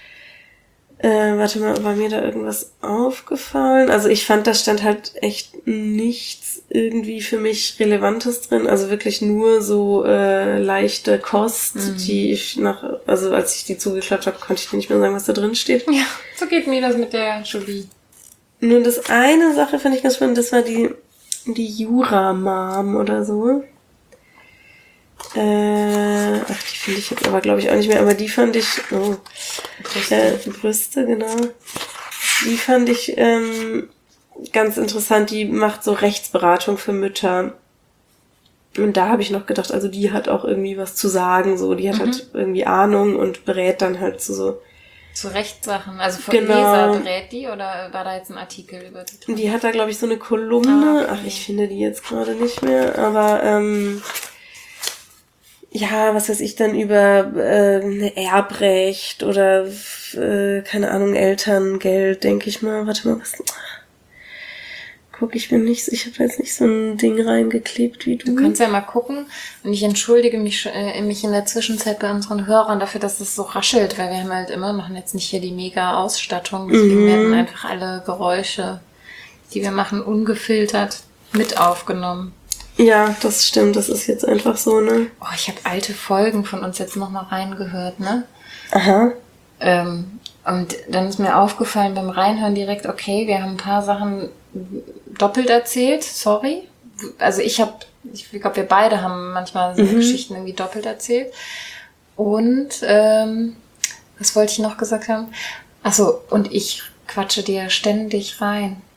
Äh, warte mal, war mir da irgendwas aufgefallen? Also ich fand, da stand halt echt nichts irgendwie für mich Relevantes drin. Also wirklich nur so äh, leichte Kost, mhm. die ich nach, also als ich die zugeklappt habe, konnte ich dir nicht mehr sagen, was da drin steht. Ja, so geht mir das mit der Jolie. Nur das eine Sache fand ich ganz spannend, das war die die Jura-Mom oder so. Äh, ach, die finde ich jetzt aber, glaube ich, auch nicht mehr. Aber die fand ich... Oh, Brüste. Äh, Brüste, genau. Die fand ich ähm, ganz interessant. Die macht so Rechtsberatung für Mütter. Und da habe ich noch gedacht, also die hat auch irgendwie was zu sagen. So, die hat mhm. halt irgendwie Ahnung und berät dann halt zu so... Zu Rechtssachen. Also von genau. Leser berät die oder war da jetzt ein Artikel über die? Die hat da, glaube ich, so eine Kolumne. Ah, okay. Ach, ich finde die jetzt gerade nicht mehr. Aber... ähm ja, was weiß ich dann über äh, Erbrecht oder äh, keine Ahnung, Elterngeld, denke ich mal. Warte mal, was... Guck, ich bin nicht... Ich habe jetzt nicht so ein Ding reingeklebt wie du. Du kannst ja mal gucken. Und ich entschuldige mich, äh, mich in der Zwischenzeit bei unseren Hörern dafür, dass es so raschelt, weil wir haben halt immer noch jetzt nicht hier die mega Ausstattung. Deswegen mhm. werden einfach alle Geräusche, die wir machen, ungefiltert mit aufgenommen. Ja, das stimmt. Das ist jetzt einfach so, ne? Oh, ich habe alte Folgen von uns jetzt noch mal reingehört, ne? Aha. Ähm, und dann ist mir aufgefallen beim Reinhören direkt, okay, wir haben ein paar Sachen doppelt erzählt, sorry. Also ich habe, ich glaube, wir beide haben manchmal so mhm. Geschichten irgendwie doppelt erzählt. Und, ähm, was wollte ich noch gesagt haben? Ach so, und ich quatsche dir ständig rein.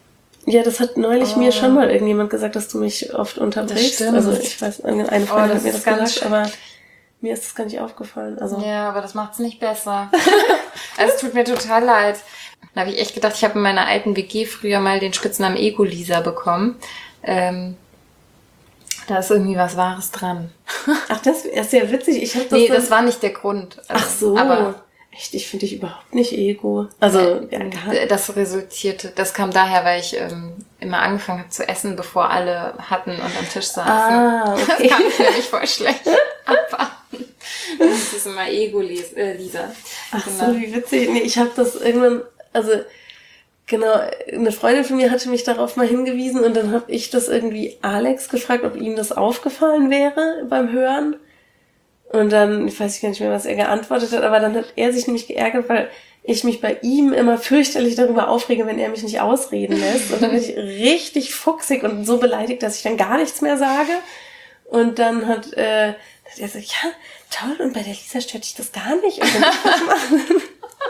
Ja, das hat neulich oh. mir schon mal irgendjemand gesagt, dass du mich oft unterbrichst. Also ich weiß, eine Freundin oh, hat mir das gesagt, aber mir ist das gar nicht aufgefallen. Also ja, aber das macht's nicht besser. Also es tut mir total leid. Da habe ich echt gedacht, ich habe in meiner alten W G früher mal den Spitznamen Ego-Lisa bekommen. Ähm, da ist irgendwie was Wahres dran. Ach, das ist ja witzig. Ich hab das nee, das war nicht der Grund. Also, ach so. Aber echt, ich finde dich überhaupt nicht Ego. Also äh, ja, das resultierte, das kam daher, weil ich ähm, immer angefangen habe zu essen, bevor alle hatten und am Tisch saßen. Ah, okay. Das kann ich nämlich voll schlecht abwarten. Das ist immer Ego-Lisa. Ach genau. So, wie witzig. Nee, ich habe das irgendwann, also genau, eine Freundin von mir hatte mich darauf mal hingewiesen und dann habe ich das irgendwie Alex gefragt, ob ihm das aufgefallen wäre beim Hören. Und dann, ich weiß gar nicht mehr, was er geantwortet hat, aber dann hat er sich nämlich geärgert, weil ich mich bei ihm immer fürchterlich darüber aufrege, wenn er mich nicht ausreden lässt. Und dann bin ich richtig fuchsig und so beleidigt, dass ich dann gar nichts mehr sage. Und dann hat, äh, hat er so, ja, toll, und bei der Lisa stört dich das gar nicht. Und dann machen.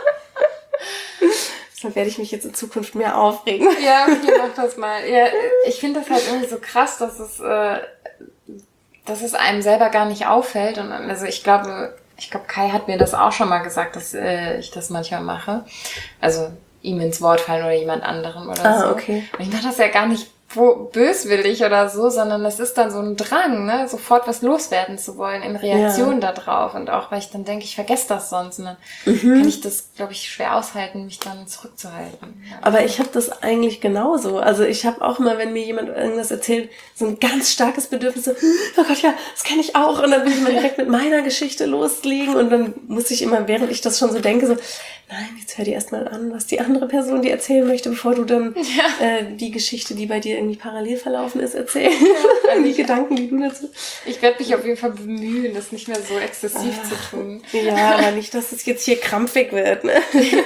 Deshalb werde ich mich jetzt in Zukunft mehr aufregen. Ja, okay, mach das mal. Ja, ich finde das halt irgendwie so krass, dass es, äh, dass es einem selber gar nicht auffällt. Und also ich glaube, ich glaube, Kai hat mir das auch schon mal gesagt, dass äh, ich das manchmal mache. Also ihm ins Wort fallen oder jemand anderen oder ah, so. Okay. Und ich mache das ja gar nicht böswillig oder so, sondern es ist dann so ein Drang, ne, sofort was loswerden zu wollen in Reaktion ja. darauf. Und auch, weil ich dann denke, ich vergesse das sonst. Und dann mhm. kann ich das, glaube ich, schwer aushalten, mich dann zurückzuhalten. Ja. Aber ich habe das eigentlich genauso. Also ich habe auch mal, wenn mir jemand irgendwas erzählt, so ein ganz starkes Bedürfnis, so, oh Gott, ja, das kenne ich auch. Und dann will ich mal direkt mit meiner Geschichte loslegen. Und dann muss ich immer, während ich das schon so denke, so, nein, jetzt hör dir erstmal an, was die andere Person dir erzählen möchte, bevor du dann ja. äh, die Geschichte, die bei dir irgendwie parallel verlaufen ist, erzählen. Ja, also die Gedanken, die du dazu... Ich werde mich auf jeden Fall bemühen, das nicht mehr so exzessiv ah, zu tun. Ja, aber nicht, dass es jetzt hier krampfig wird. Ne?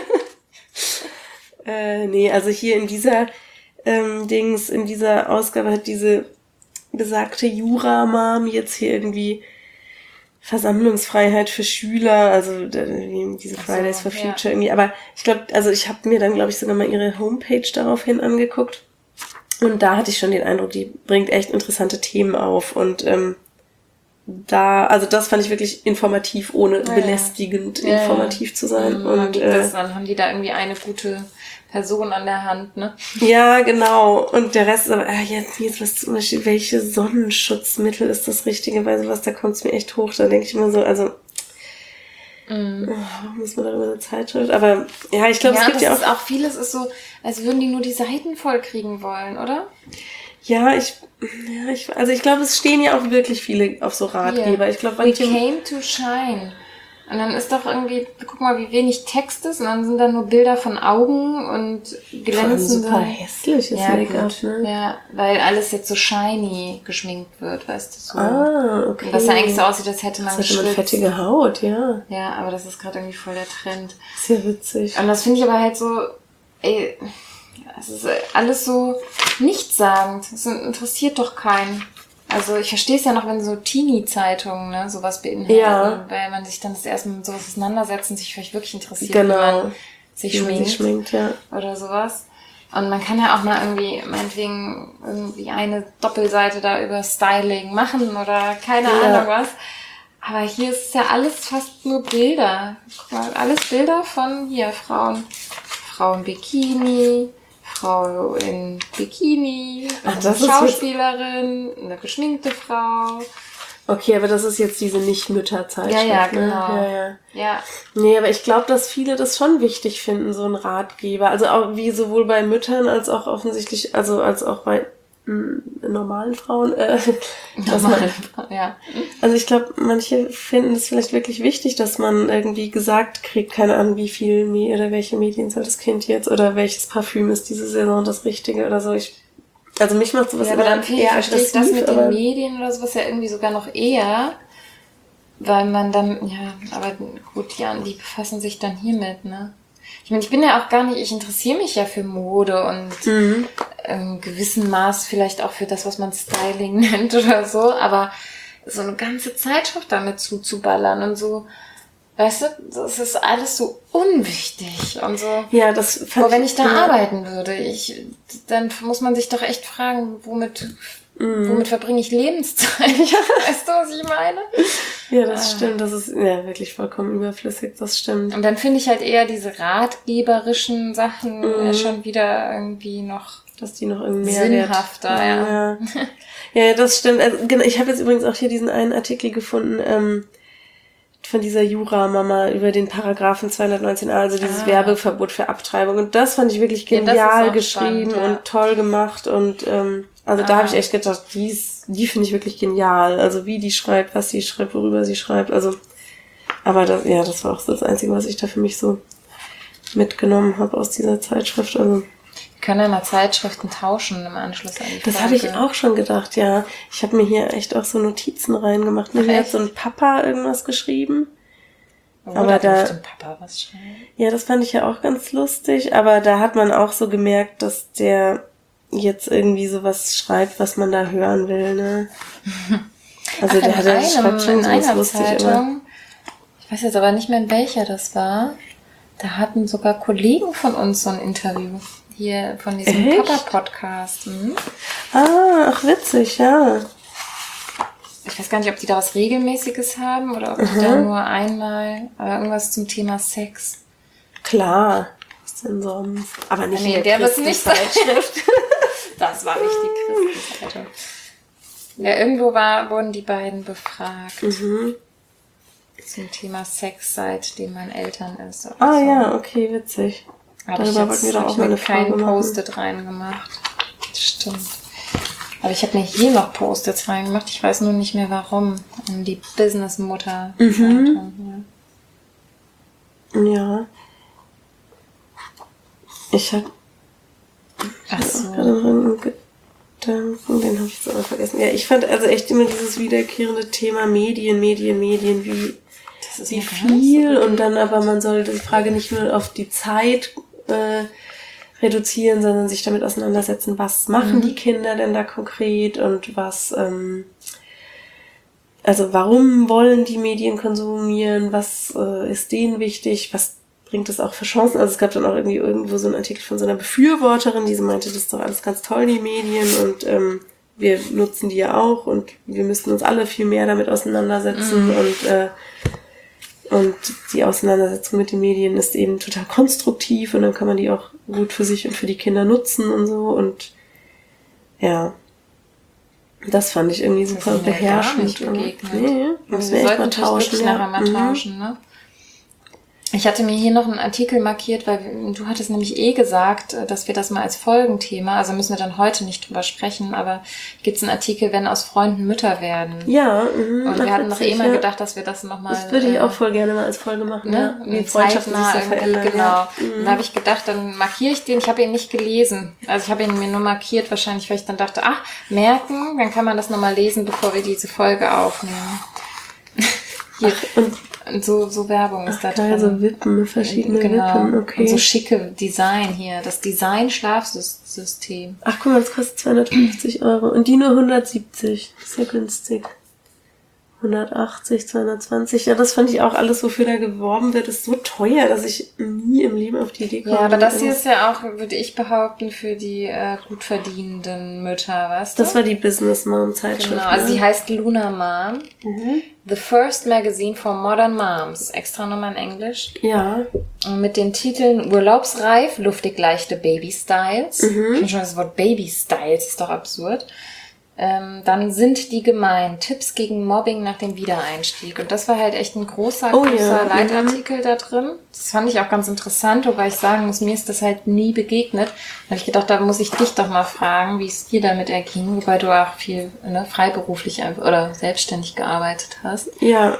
äh, nee, also hier in dieser ähm, Dings, in dieser Ausgabe hat diese besagte Jura-Mom jetzt hier irgendwie Versammlungsfreiheit für Schüler, also diese Fridays so, for Future ja. irgendwie. Aber ich glaube, also ich habe mir dann, glaube ich, sogar mal ihre Homepage daraufhin angeguckt. Und da hatte ich schon den Eindruck, die bringt echt interessante Themen auf. Und ähm, da, also das fand ich wirklich informativ, ohne ja. belästigend ja, informativ ja. zu sein. Ja, und äh, das, dann haben die da irgendwie eine gute Person an der Hand, ne? Ja, genau. Und der Rest ist aber, äh, jetzt, jetzt was zum Beispiel, welche Sonnenschutzmittel ist das Richtige? Weil sowas, da kommt es mir echt hoch. Da denke ich immer so, also mm. oh, muss man darüber eine Zeitschrift? Aber ja, ich glaube, ja, es gibt ja auch... Ist auch vieles ist so, als würden die nur die Seiten voll kriegen wollen, oder? Ja, ich, ja, ich, also ich glaube, es stehen ja auch wirklich viele auf so Ratgeber. Yeah. Ich glaube, We came to shine. Und dann ist doch irgendwie, guck mal, wie wenig Text ist und dann sind da nur Bilder von Augen und glänzende... Super hässliches ja, Make-up, ne? Ja, weil alles jetzt so shiny geschminkt wird, weißt du, so. Ah, okay. Und das ja eigentlich so aussieht, als hätte man geschwitzt. Das hätte man fettige Haut, ja. Ja, aber das ist gerade irgendwie voll der Trend. Sehr witzig. Und das finde ich aber halt so, ey, es ist alles so nichtssagend. Es interessiert doch keinen. Also ich verstehe es ja noch, wenn so Teenie-Zeitungen ne, sowas beinhalten, ja. weil man sich dann das erste Mal mit sowas auseinandersetzt und sich vielleicht wirklich interessiert, genau. wie man sich wie schminkt, man sich schminkt ja. oder sowas. Und man kann ja auch mal irgendwie, meinetwegen, irgendwie eine Doppelseite da über Styling machen oder keine ja. Ahnung was. Aber hier ist es ja alles fast nur Bilder. Guck mal, alles Bilder von hier, Frauen. Frauen Bikini, Frau in Bikini, Ach, das eine Schauspielerin, eine geschminkte Frau. Okay, aber das ist jetzt diese Nicht-Mütter-Zeitschrift. Ja, ja, genau. Ne? Ja, ja. ja. Nee, aber ich glaube, dass viele das schon wichtig finden, so ein Ratgeber. Also auch wie sowohl bei Müttern als auch offensichtlich, also als auch bei mh, normalen Frauen. Äh, Normale Frauen, ja. Also ich glaube, manche finden es vielleicht wirklich wichtig, dass man irgendwie gesagt kriegt, keine Ahnung, wie viel oder welche Medien soll das Kind jetzt oder welches Parfüm ist diese Saison das Richtige oder so. Ich Also mich macht sowas ja, immer aber dann eher verstehe ich das mit den Medien oder sowas ja irgendwie sogar noch eher, weil man dann, ja, aber gut, ja, die befassen sich dann hiermit, ne? Ich meine, ich bin ja auch gar nicht, ich interessiere mich ja für Mode und mhm. im gewissen Maß vielleicht auch für das, was man Styling nennt oder so, aber so eine ganze Zeitschrift damit zuzuballern und so, weißt du, das ist alles so unwichtig und so. Ja, das fand ich, wenn ich da ja. arbeiten würde, ich, dann muss man sich doch echt fragen, womit, mm. womit verbringe ich Lebenszeit? Weißt du, was ich meine? Ja, das ah. stimmt. Das ist ja wirklich vollkommen überflüssig. Das stimmt. Und dann finde ich halt eher diese ratgeberischen Sachen mm. schon wieder irgendwie noch, dass die noch irgendwie mehr sinnhafter, ja. Ja. Ja, das stimmt. Also, genau, ich habe jetzt übrigens auch hier diesen einen Artikel gefunden, ähm, von dieser Jura-Mama über den Paragraphen zweihundertneunzehn a, also dieses ah. Werbeverbot für Abtreibung. Und das fand ich wirklich genial ja, geschrieben spannend, ja. und toll gemacht. Und ähm, also ah. da habe ich echt gedacht, die, ist, die finde ich wirklich genial. Also wie die schreibt, was sie schreibt, worüber sie schreibt. Also, aber das, ja, das war auch das Einzige, was ich da für mich so mitgenommen habe aus dieser Zeitschrift. Also wir können ja mal Zeitschriften tauschen im Anschluss an die Frage. Das habe ich auch schon gedacht, ja. Ich habe mir hier echt auch so Notizen reingemacht. Mir hat so ein Papa irgendwas geschrieben. Oh, aber da dem Papa was schreiben. Ja, das fand ich ja auch ganz lustig. Aber da hat man auch so gemerkt, dass der jetzt irgendwie sowas schreibt, was man da hören will, ne? Also Ach, der hat ja schreibt schon so lustig immer. Ich weiß jetzt aber nicht mehr, in welcher das war. Da hatten sogar Kollegen von uns so ein Interview. Hier von diesem Papa-Podcast. Hm? Ah, ach witzig, ja. Ich weiß gar nicht, ob die da was Regelmäßiges haben oder ob die mhm. da nur einmal, aber irgendwas zum Thema Sex. Klar. Was denn sonst? Aber nicht nee, in der wird nicht Zeitschrift. Das war richtig Christenseite. Ja, irgendwo war, wurden die beiden befragt. Mhm. Zum Thema Sex, seitdem man Eltern ist. Ah so. Ja, okay, witzig. Aber ich wollten wir doch auch mal eine kein Post-it reingemacht. Das stimmt. Aber ich habe mir hier noch Post-its reingemacht. Ich weiß nur nicht mehr warum. Um die Business-Mutter. Mhm. Ja. ja. Ich habe Ach so. gerade noch einen Gedanken, den habe ich jetzt aber vergessen. Ja, ich fand also echt immer dieses wiederkehrende Thema Medien, Medien, Medien, wie, wie viel. Und dann aber man soll die Frage nicht nur auf die Zeit äh, reduzieren, sondern sich damit auseinandersetzen, was machen mhm. die Kinder denn da konkret und was, ähm, also warum wollen die Medien konsumieren, was äh, ist denen wichtig, was bringt es auch für Chancen. Also es gab dann auch irgendwie irgendwo so einen Artikel von so einer Befürworterin, die so meinte, das ist doch alles ganz toll, die Medien, und ähm, wir nutzen die ja auch und wir müssten uns alle viel mehr damit auseinandersetzen mhm. und äh, Und die Auseinandersetzung mit den Medien ist eben total konstruktiv und dann kann man die auch gut für sich und für die Kinder nutzen und so. Und ja, das fand ich irgendwie super beherrschend. Nee, müssen wir echt mal tauschen. Ja. Nachher mal mhm. tauschen, ne? Ich hatte mir hier noch einen Artikel markiert, weil du hattest nämlich eh gesagt, dass wir das mal als Folgenthema, also müssen wir dann heute nicht drüber sprechen, aber gibt's einen Artikel, wenn aus Freunden Mütter werden. Ja. Mh, und wir hatten noch eh mal ja. gedacht, dass wir das nochmal... Das würde ich äh, auch voll gerne mal als Folge machen, ne? Ja. Wie Freundschaften sich so verändern. Genau. Ja. Mhm. Da habe ich gedacht, dann markiere ich den. Ich habe ihn nicht gelesen. Also ich habe ihn mir nur markiert, wahrscheinlich, weil ich dann dachte, ach, merken, dann kann man das nochmal lesen, bevor wir diese Folge aufnehmen. Hier. Ach, und Und so, so Werbung ist Ach, da drin. Also Wippen, verschiedene genau. Wippen, okay. Und so schicke Design hier. Das Design-Schlafsystem. Ach, guck mal, das kostet zweihundertfünfzig Euro. Und die nur hundertsiebzig. Das ist ja günstig. hundertachtzig, zweihundertzwanzig. Ja, das fand ich auch alles, wofür da geworben wird, ist so teuer, dass ich nie im Leben auf die Idee komme. Ja, aber das hier ist ja auch, würde ich behaupten, für die äh, gut verdienenden Mütter, weißt du? Das war die Business Mom Zeitschrift. Genau, also die heißt Luna Mom. Mhm. The First Magazine for Modern Moms. Extra nochmal in Englisch. Ja. Und mit den Titeln Urlaubsreif, luftig leichte Baby-Styles. Mhm. Ich finde schon, das Wort Baby-Styles ist doch absurd. Ähm, dann sind die gemein. Tipps gegen Mobbing nach dem Wiedereinstieg. Und das war halt echt ein großer, oh, großer ja. Leitartikel mhm. da drin. Das fand ich auch ganz interessant, wobei ich sagen muss, mir ist das halt nie begegnet. Da habe ich gedacht, da muss ich dich doch mal fragen, wie es dir damit erging, wobei du auch viel ne, freiberuflich oder selbstständig gearbeitet hast. Ja.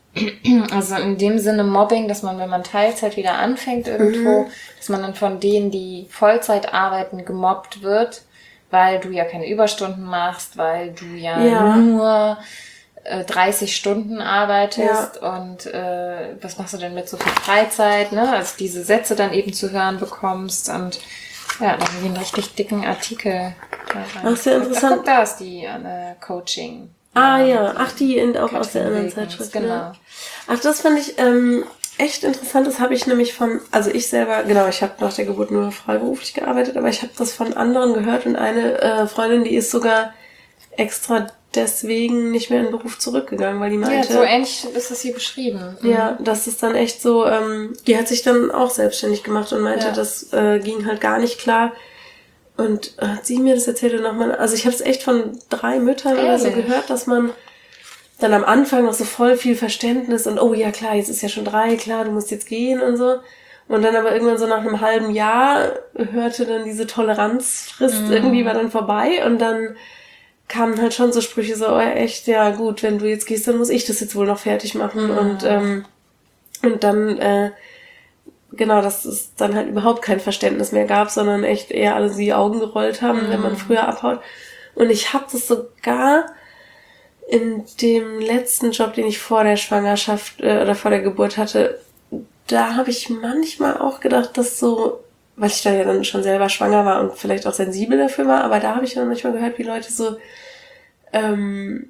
Also in dem Sinne Mobbing, dass man, wenn man Teilzeit wieder anfängt irgendwo, mhm. dass man dann von denen, die Vollzeit arbeiten, gemobbt wird, weil du ja keine Überstunden machst, weil du ja, ja. nur äh, dreißig Stunden arbeitest ja. und äh, was machst du denn mit so viel Freizeit, ne? Also diese Sätze dann eben zu hören bekommst und ja, da haben wir einen richtig dicken Artikel da rein. Ach, sehr interessant. Ach, guck, da ist die äh, Coaching. Ah ja, ach die in, auch Katrin aus der anderen Wilkens, Zeitschrift. Genau. Ne? Ach, das fand ich ähm, echt interessant. Das habe ich nämlich von, also ich selber, genau, ich habe nach der Geburt nur freiberuflich gearbeitet, aber ich habe das von anderen gehört und eine äh, Freundin, die ist sogar extra deswegen nicht mehr in den Beruf zurückgegangen, weil die meinte... Ja, so ähnlich ist das hier beschrieben. Mhm. Ja, das ist dann echt so, ähm, die hat sich dann auch selbstständig gemacht und meinte, ja. das äh, ging halt gar nicht klar. Und hat sie mir das erzählt und nochmal, also ich habe es echt von drei Müttern Ehrlich? oder so gehört, dass man dann am Anfang noch so voll viel Verständnis und oh ja klar, jetzt ist ja schon drei, klar, du musst jetzt gehen und so. Und dann aber irgendwann so nach einem halben Jahr hörte dann diese Toleranzfrist mhm. irgendwie war dann vorbei und dann kamen halt schon so Sprüche so, oh, echt, ja gut, wenn du jetzt gehst, dann muss ich das jetzt wohl noch fertig machen. Mhm. Und ähm, und dann, äh, genau, dass es dann halt überhaupt kein Verständnis mehr gab, sondern echt eher alle die Augen gerollt haben, mhm. wenn man früher abhaut. Und ich habe das sogar in dem letzten Job, den ich vor der Schwangerschaft äh, oder vor der Geburt hatte, da habe ich manchmal auch gedacht, dass so, weil ich da ja dann schon selber schwanger war und vielleicht auch sensibel dafür war, aber da habe ich dann manchmal gehört, wie Leute so, ähm,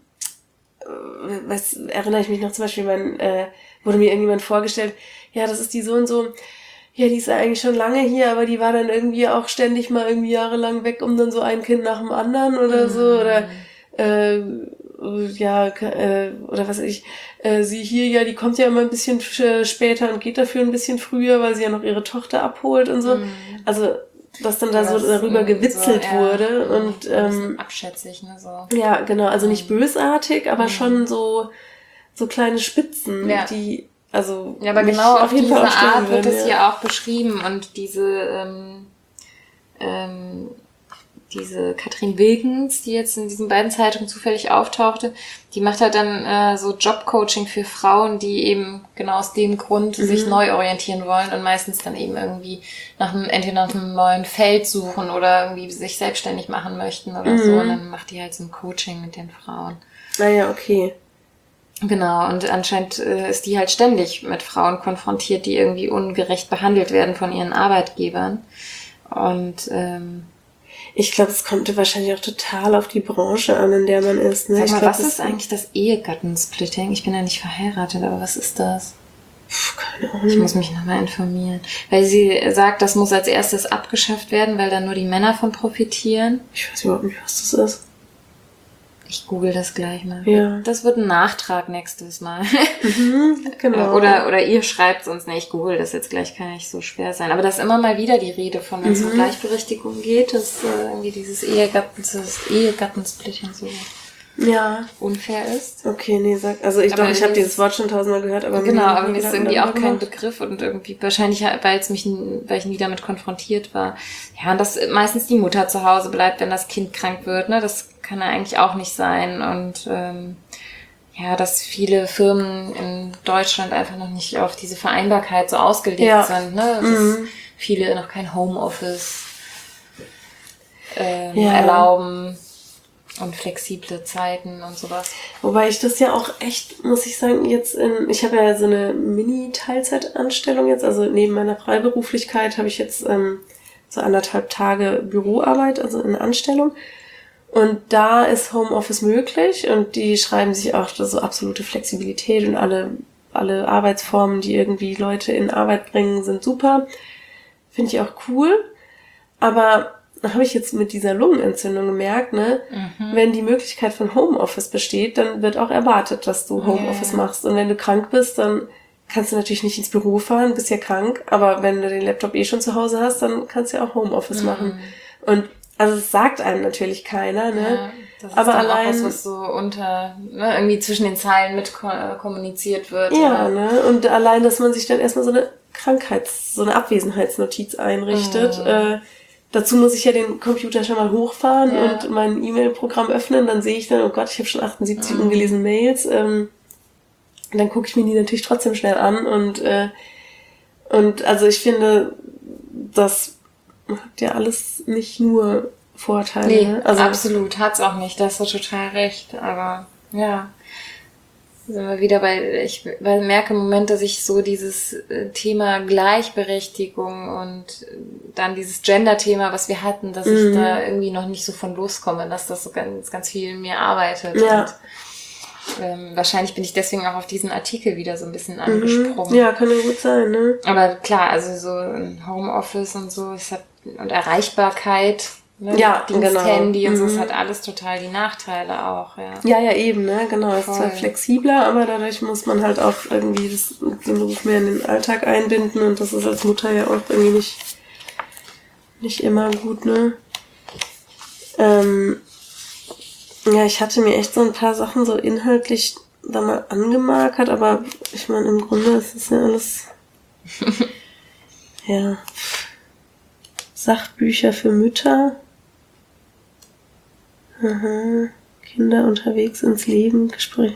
was erinnere ich mich noch zum Beispiel, man, äh, wurde mir irgendjemand vorgestellt, ja, das ist die so und so, ja, die ist ja eigentlich schon lange hier, aber die war dann irgendwie auch ständig mal irgendwie jahrelang weg, um dann so ein Kind nach dem anderen oder so, oder, äh, ja, äh, oder was weiß ich, äh, sie hier, ja, die kommt ja immer ein bisschen später und geht dafür ein bisschen früher, weil sie ja noch ihre Tochter abholt und so. Mhm. Also, dass dann da ja, so darüber gewitzelt so, ja, wurde und, ähm, abschätzig, ne, so. Ja, genau, also nicht bösartig, aber mhm. schon so, so kleine Spitzen, ja. die, also. Ja, aber genau auf diese Art wird es ja. hier auch beschrieben und diese, ähm, ähm, diese Katrin Wilkens, die jetzt in diesen beiden Zeitungen zufällig auftauchte, die macht halt dann äh, so Jobcoaching für Frauen, die eben genau aus dem Grund mhm. sich neu orientieren wollen und meistens dann eben irgendwie nach einem, entweder nach einem neuen Feld suchen oder irgendwie sich selbstständig machen möchten oder mhm. so. Und dann macht die halt so ein Coaching mit den Frauen. Naja, okay. Genau, und anscheinend äh, ist die halt ständig mit Frauen konfrontiert, die irgendwie ungerecht behandelt werden von ihren Arbeitgebern. Und ähm, ich glaube, es kommt wahrscheinlich auch total auf die Branche an, in der man ist. Ne? Sag mal, ich glaub, was ist eigentlich das Ehegattensplitting? Ich bin ja nicht verheiratet, aber was ist das? Puh, keine Ahnung. Ich muss mich nochmal informieren. Weil sie sagt, das muss als erstes abgeschafft werden, weil dann nur die Männer von profitieren. Ich weiß überhaupt nicht, was das ist. Ich google das gleich mal. Ja. Das wird ein Nachtrag nächstes Mal. Mhm, genau. Oder, oder ihr schreibt uns, ne, ich google das jetzt gleich, kann nicht so schwer sein. Aber da ist immer mal wieder die Rede von, wenn es mhm. um Gleichberechtigung geht, dass äh, irgendwie dieses Ehegattens, das Ehegattensplitting so ja. unfair ist. Okay, nee, sag, also ich glaube, ich habe dieses Wort schon tausendmal gehört, aber genau, aber mir ist irgendwie auch kein Begriff und irgendwie wahrscheinlich, weil es mich, weil ich nie damit konfrontiert war. Ja, und dass meistens die Mutter zu Hause bleibt, wenn das Kind krank wird, ne, das kann ja eigentlich auch nicht sein und ähm, ja, dass viele Firmen in Deutschland einfach noch nicht auf diese Vereinbarkeit so ausgelegt ja. sind, ne, dass mhm. viele noch kein Homeoffice ähm, ja. erlauben. Und flexible Zeiten und sowas. Wobei ich das ja auch echt, muss ich sagen, jetzt in, ich habe ja so eine Mini-Teilzeitanstellung jetzt, also neben meiner Freiberuflichkeit habe ich jetzt ähm, so anderthalb Tage Büroarbeit, also in Anstellung. Und da ist Homeoffice möglich und die schreiben sich auch so absolute Flexibilität und alle, alle Arbeitsformen, die irgendwie Leute in Arbeit bringen, sind super. Finde ich auch cool. Aber habe ich jetzt mit dieser Lungenentzündung gemerkt, ne, mhm. wenn die Möglichkeit von Homeoffice besteht, dann wird auch erwartet, dass du Homeoffice yeah. machst. Und wenn du krank bist, dann kannst du natürlich nicht ins Büro fahren, bist ja krank, aber wenn du den Laptop eh schon zu Hause hast, dann kannst du ja auch Homeoffice mhm. machen. Und also es sagt einem natürlich keiner, ne? Ja, das ist aber dann allein auch was, was so unter, ne, irgendwie zwischen den Zeilen mit ko- kommuniziert wird. Ja, ja, ne? Und allein, dass man sich dann erstmal so eine Krankheits-, so eine Abwesenheitsnotiz einrichtet, mhm. äh, dazu muss ich ja den Computer schon mal hochfahren ja. und mein E-Mail-Programm öffnen. Dann sehe ich dann, oh Gott, ich habe schon achtundsiebzig mhm. ungelesene Mails. Ähm, dann gucke ich mir die natürlich trotzdem schnell an. Und äh, und also ich finde, das hat ja alles nicht nur Vorteile. Nee, also, absolut. Hat's auch nicht. Da hast du total recht. Aber ja, sind wir wieder bei, ich merke im Moment, dass ich so dieses Thema Gleichberechtigung und dann dieses Gender-Thema, was wir hatten, dass mhm. ich da irgendwie noch nicht so von loskomme, dass das so ganz, ganz viel in mir arbeitet. Ja. Und ähm, wahrscheinlich bin ich deswegen auch auf diesen Artikel wieder so ein bisschen angesprungen. Mhm. Ja, kann ja gut sein, ne? Aber klar, also so ein Homeoffice und so, es hat, und Erreichbarkeit, ne? Ja, Diensthandy genau. und so, Mhm. es hat alles total die Nachteile auch, ja. Ja, ja, eben, ne, genau. Es ist Voll. zwar flexibler, aber dadurch muss man halt auch irgendwie das, den Beruf mehr in den Alltag einbinden und das ist als Mutter ja auch irgendwie nicht, nicht immer gut, ne? Ähm, ja, ich hatte mir echt so ein paar Sachen so inhaltlich da mal angemarkert, aber ich meine, im Grunde ist es ja alles, ja, Sachbücher für Mütter. Aha. Kinder unterwegs ins Leben, Gespräche.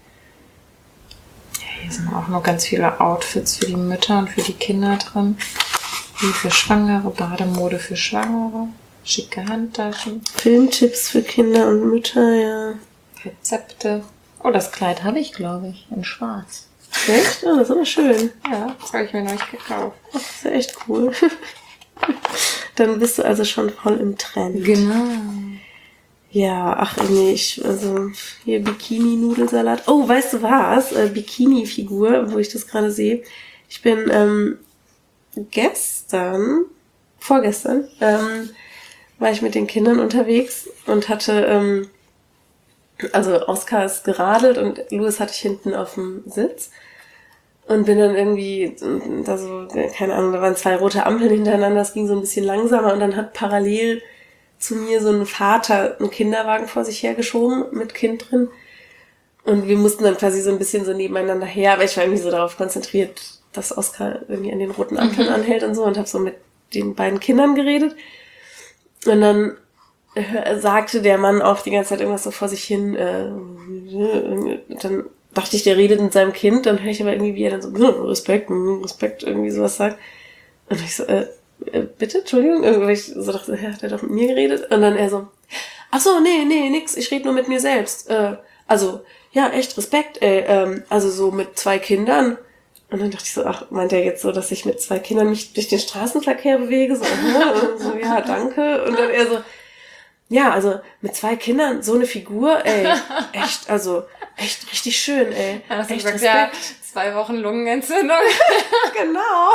Ja, hier sind auch noch ganz viele Outfits für die Mütter und für die Kinder drin. Wie für Schwangere, Bademode für Schwangere, schicke Handtaschen. Filmtipps für Kinder und Mütter, ja. Rezepte. Oh, das Kleid habe ich, glaube ich, in schwarz. Echt? Oh, das ist aber schön. Ja, das habe ich mir neulich gekauft. Das ist ja echt cool. Dann bist du also schon voll im Trend. Genau. Ja, ach nee, ich, also hier Bikini-Nudelsalat. Oh, weißt du was? Äh, Bikini-Figur, wo ich das gerade sehe. Ich bin ähm, gestern, vorgestern, ähm, war ich mit den Kindern unterwegs und hatte, ähm, also Oskar ist geradelt und Louis hatte ich hinten auf dem Sitz. Und bin dann irgendwie, da so, keine Ahnung, da waren zwei rote Ampeln hintereinander, es ging so ein bisschen langsamer und dann hat parallel zu mir so ein Vater einen Kinderwagen vor sich hergeschoben mit Kind drin. Und wir mussten dann quasi so ein bisschen so nebeneinander her, aber ich war irgendwie so darauf konzentriert, dass Oskar irgendwie an den roten Ampeln mhm. anhält und so und habe so mit den beiden Kindern geredet. Und dann äh, sagte der Mann auch die ganze Zeit irgendwas so vor sich hin. Äh, dann dachte ich, der redet mit seinem Kind. Dann höre ich aber irgendwie, wie er dann so Respekt, Respekt, irgendwie sowas sagt. Und ich so, äh, äh bitte, Entschuldigung? Irgendwie ich so dachte, ja, hat er doch mit mir geredet? Und dann er so, ach so, nee, nee, nix, ich rede nur mit mir selbst. Äh, also, ja, echt Respekt, ey. Ähm, also so mit zwei Kindern. Und dann dachte ich so, ach, meint er jetzt so, dass ich mit zwei Kindern mich durch den Straßenverkehr bewege? So, und so, ja, danke. Und dann er so, ja, also mit zwei Kindern, so eine Figur, ey, echt, also echt richtig schön, ey. Ja, das echt sagt ja zwei Wochen Lungenentzündung. Genau.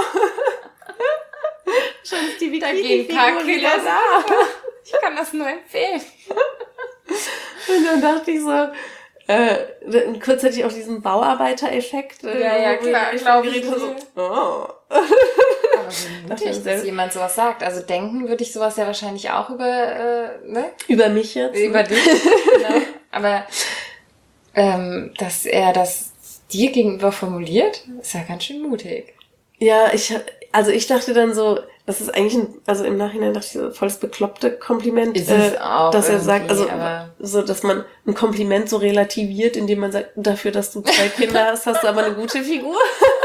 Schon ist die Bikini-Figur wieder da. Ich kann das nur empfehlen. Und dann dachte ich so, äh, kurz hatte ich auch diesen Bauarbeiter-Effekt. Äh, ja, ja, klar, ich glaube ich. So, oh. Aber so mutig, dass jemand sowas sagt. Also denken würde ich sowas ja wahrscheinlich auch über, äh, ne? Über mich jetzt. Über ne? dich, genau. Aber ähm, dass er das dir gegenüber formuliert, ist ja ganz schön mutig. Ja, ich, also ich dachte dann so, das ist eigentlich ein, also im Nachhinein dachte ich so, voll das bekloppte Kompliment, ist es äh, auch dass er sagt, also aber so, dass man ein Kompliment so relativiert, indem man sagt, dafür, dass du zwei Kinder hast, hast du aber eine gute Figur.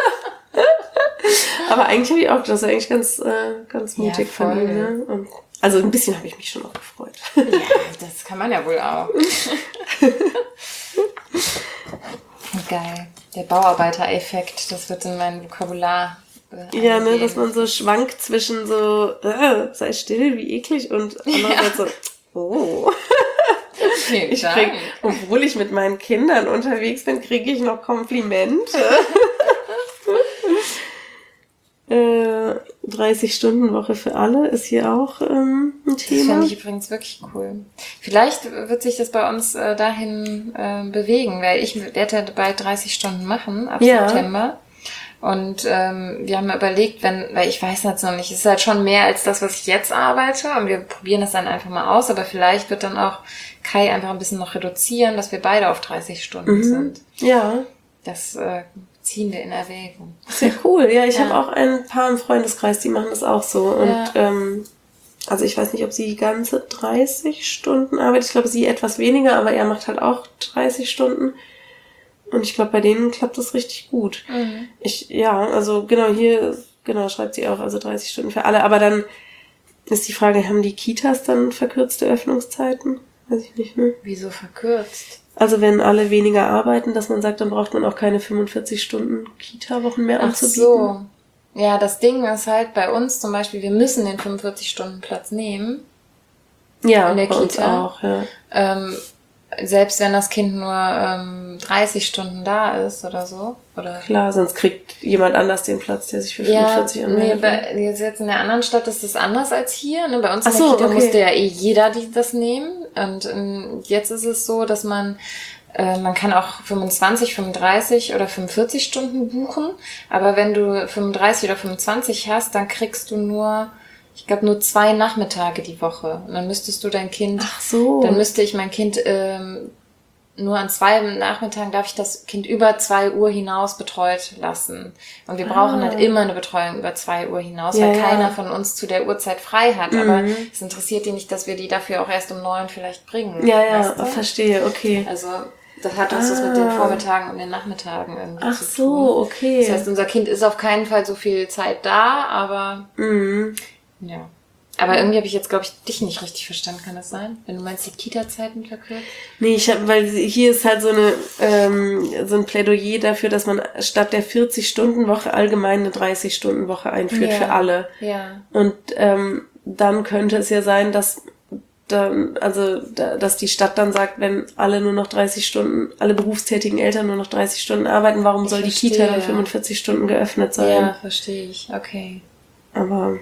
Aber eigentlich habe ich auch, das ist eigentlich ganz, äh, ganz mutig ja, von ihm, ne? Und also ein bisschen habe ich mich schon auch gefreut. Ja, das kann man ja wohl auch. Geil. Der Bauarbeiter-Effekt, das wird in mein Vokabular äh, ja, ne, dass man so schwankt zwischen so, äh, sei still, wie eklig und andererseits ja. so, oh. Vielen ich krieg, obwohl ich mit meinen Kindern unterwegs bin, kriege ich noch Komplimente. äh, dreißig-Stunden-Woche für alle ist hier auch ähm, ein Thema. Das finde ich übrigens wirklich cool. Vielleicht wird sich das bei uns äh, dahin äh, bewegen, weil ich werde ja bald dreißig Stunden machen ab ja. September. Und ähm, wir haben mal überlegt, wenn, weil ich weiß jetzt noch nicht, es ist halt schon mehr als das, was ich jetzt arbeite und wir probieren das dann einfach mal aus, aber vielleicht wird dann auch Kai einfach ein bisschen noch reduzieren, dass wir beide auf dreißig Stunden mhm. sind. Ja. Das äh, ziehen wir in Erwägung. Sehr cool. Ja, ich ja. habe auch ein paar im Freundeskreis, die machen das auch so. Und ja. ähm, also ich weiß nicht, ob sie die ganze dreißig Stunden arbeitet. Ich glaube, sie etwas weniger, aber er macht halt auch dreißig Stunden. Und ich glaube, bei denen klappt das richtig gut. Mhm. Ich, ja, also genau hier, genau, schreibt sie auch, also dreißig Stunden für alle. Aber dann ist die Frage, haben die Kitas dann verkürzte Öffnungszeiten? Weiß ich nicht, ne? Wieso verkürzt? Also wenn alle weniger arbeiten, dass man sagt, dann braucht man auch keine fünfundvierzig Stunden Kita-Wochen mehr anzubieten. Ach so. Ja, das Ding ist halt bei uns zum Beispiel, wir müssen den fünfundvierzig Stunden Platz nehmen. Ja, in der bei Kita. uns auch, ja. Ähm, selbst wenn das Kind nur ähm, dreißig Stunden da ist oder so. Oder Klar, sonst kriegt jemand anders den Platz, der sich für fünfundvierzig ja, anmeldet. Nee, bei, jetzt in der anderen Stadt ist das anders als hier. Ne? Bei uns in Ach der so, Kita okay. musste ja eh jeder die, das nehmen. Und ähm, jetzt ist es so, dass man äh, man kann auch fünfundzwanzig, fünfunddreißig oder fünfundvierzig Stunden buchen. Aber wenn du fünfunddreißig oder fünfundzwanzig hast, dann kriegst du nur, ich glaube, nur zwei Nachmittage die Woche. Und dann müsstest du dein Kind, Ach so. dann müsste ich mein Kind ähm, nur an zwei Nachmittagen darf ich das Kind über zwei Uhr hinaus betreut lassen. Und wir brauchen Ah. halt immer eine Betreuung über zwei Uhr hinaus, Ja, weil ja. keiner von uns zu der Uhrzeit frei hat. Mhm. Aber es interessiert die nicht, dass wir die dafür auch erst um neun vielleicht bringen. Ja, ja, weißt du? verstehe, okay. Also das hat uns Ah. das mit den Vormittagen und den Nachmittagen irgendwie Ach zu tun. so, okay. Das heißt, unser Kind ist auf keinen Fall so viel Zeit da, aber Mhm. ja. Aber irgendwie habe ich jetzt, glaube ich, dich nicht richtig verstanden. Kann das sein? Wenn du meinst, die Kita-Zeiten verkürzt? Nee, ich hab, weil hier ist halt so eine ähm, so ein Plädoyer dafür, dass man statt der vierzig-Stunden-Woche allgemein eine dreißig-Stunden-Woche einführt Ja. für alle. Ja. Und ähm, dann könnte es ja sein, dass dann, also da, dass die Stadt dann sagt, wenn alle nur noch dreißig Stunden, alle berufstätigen Eltern nur noch dreißig Stunden arbeiten, warum Ich soll die verstehe, Kita dann ja. fünfundvierzig Stunden geöffnet sein? Ja, verstehe ich. Okay. Aber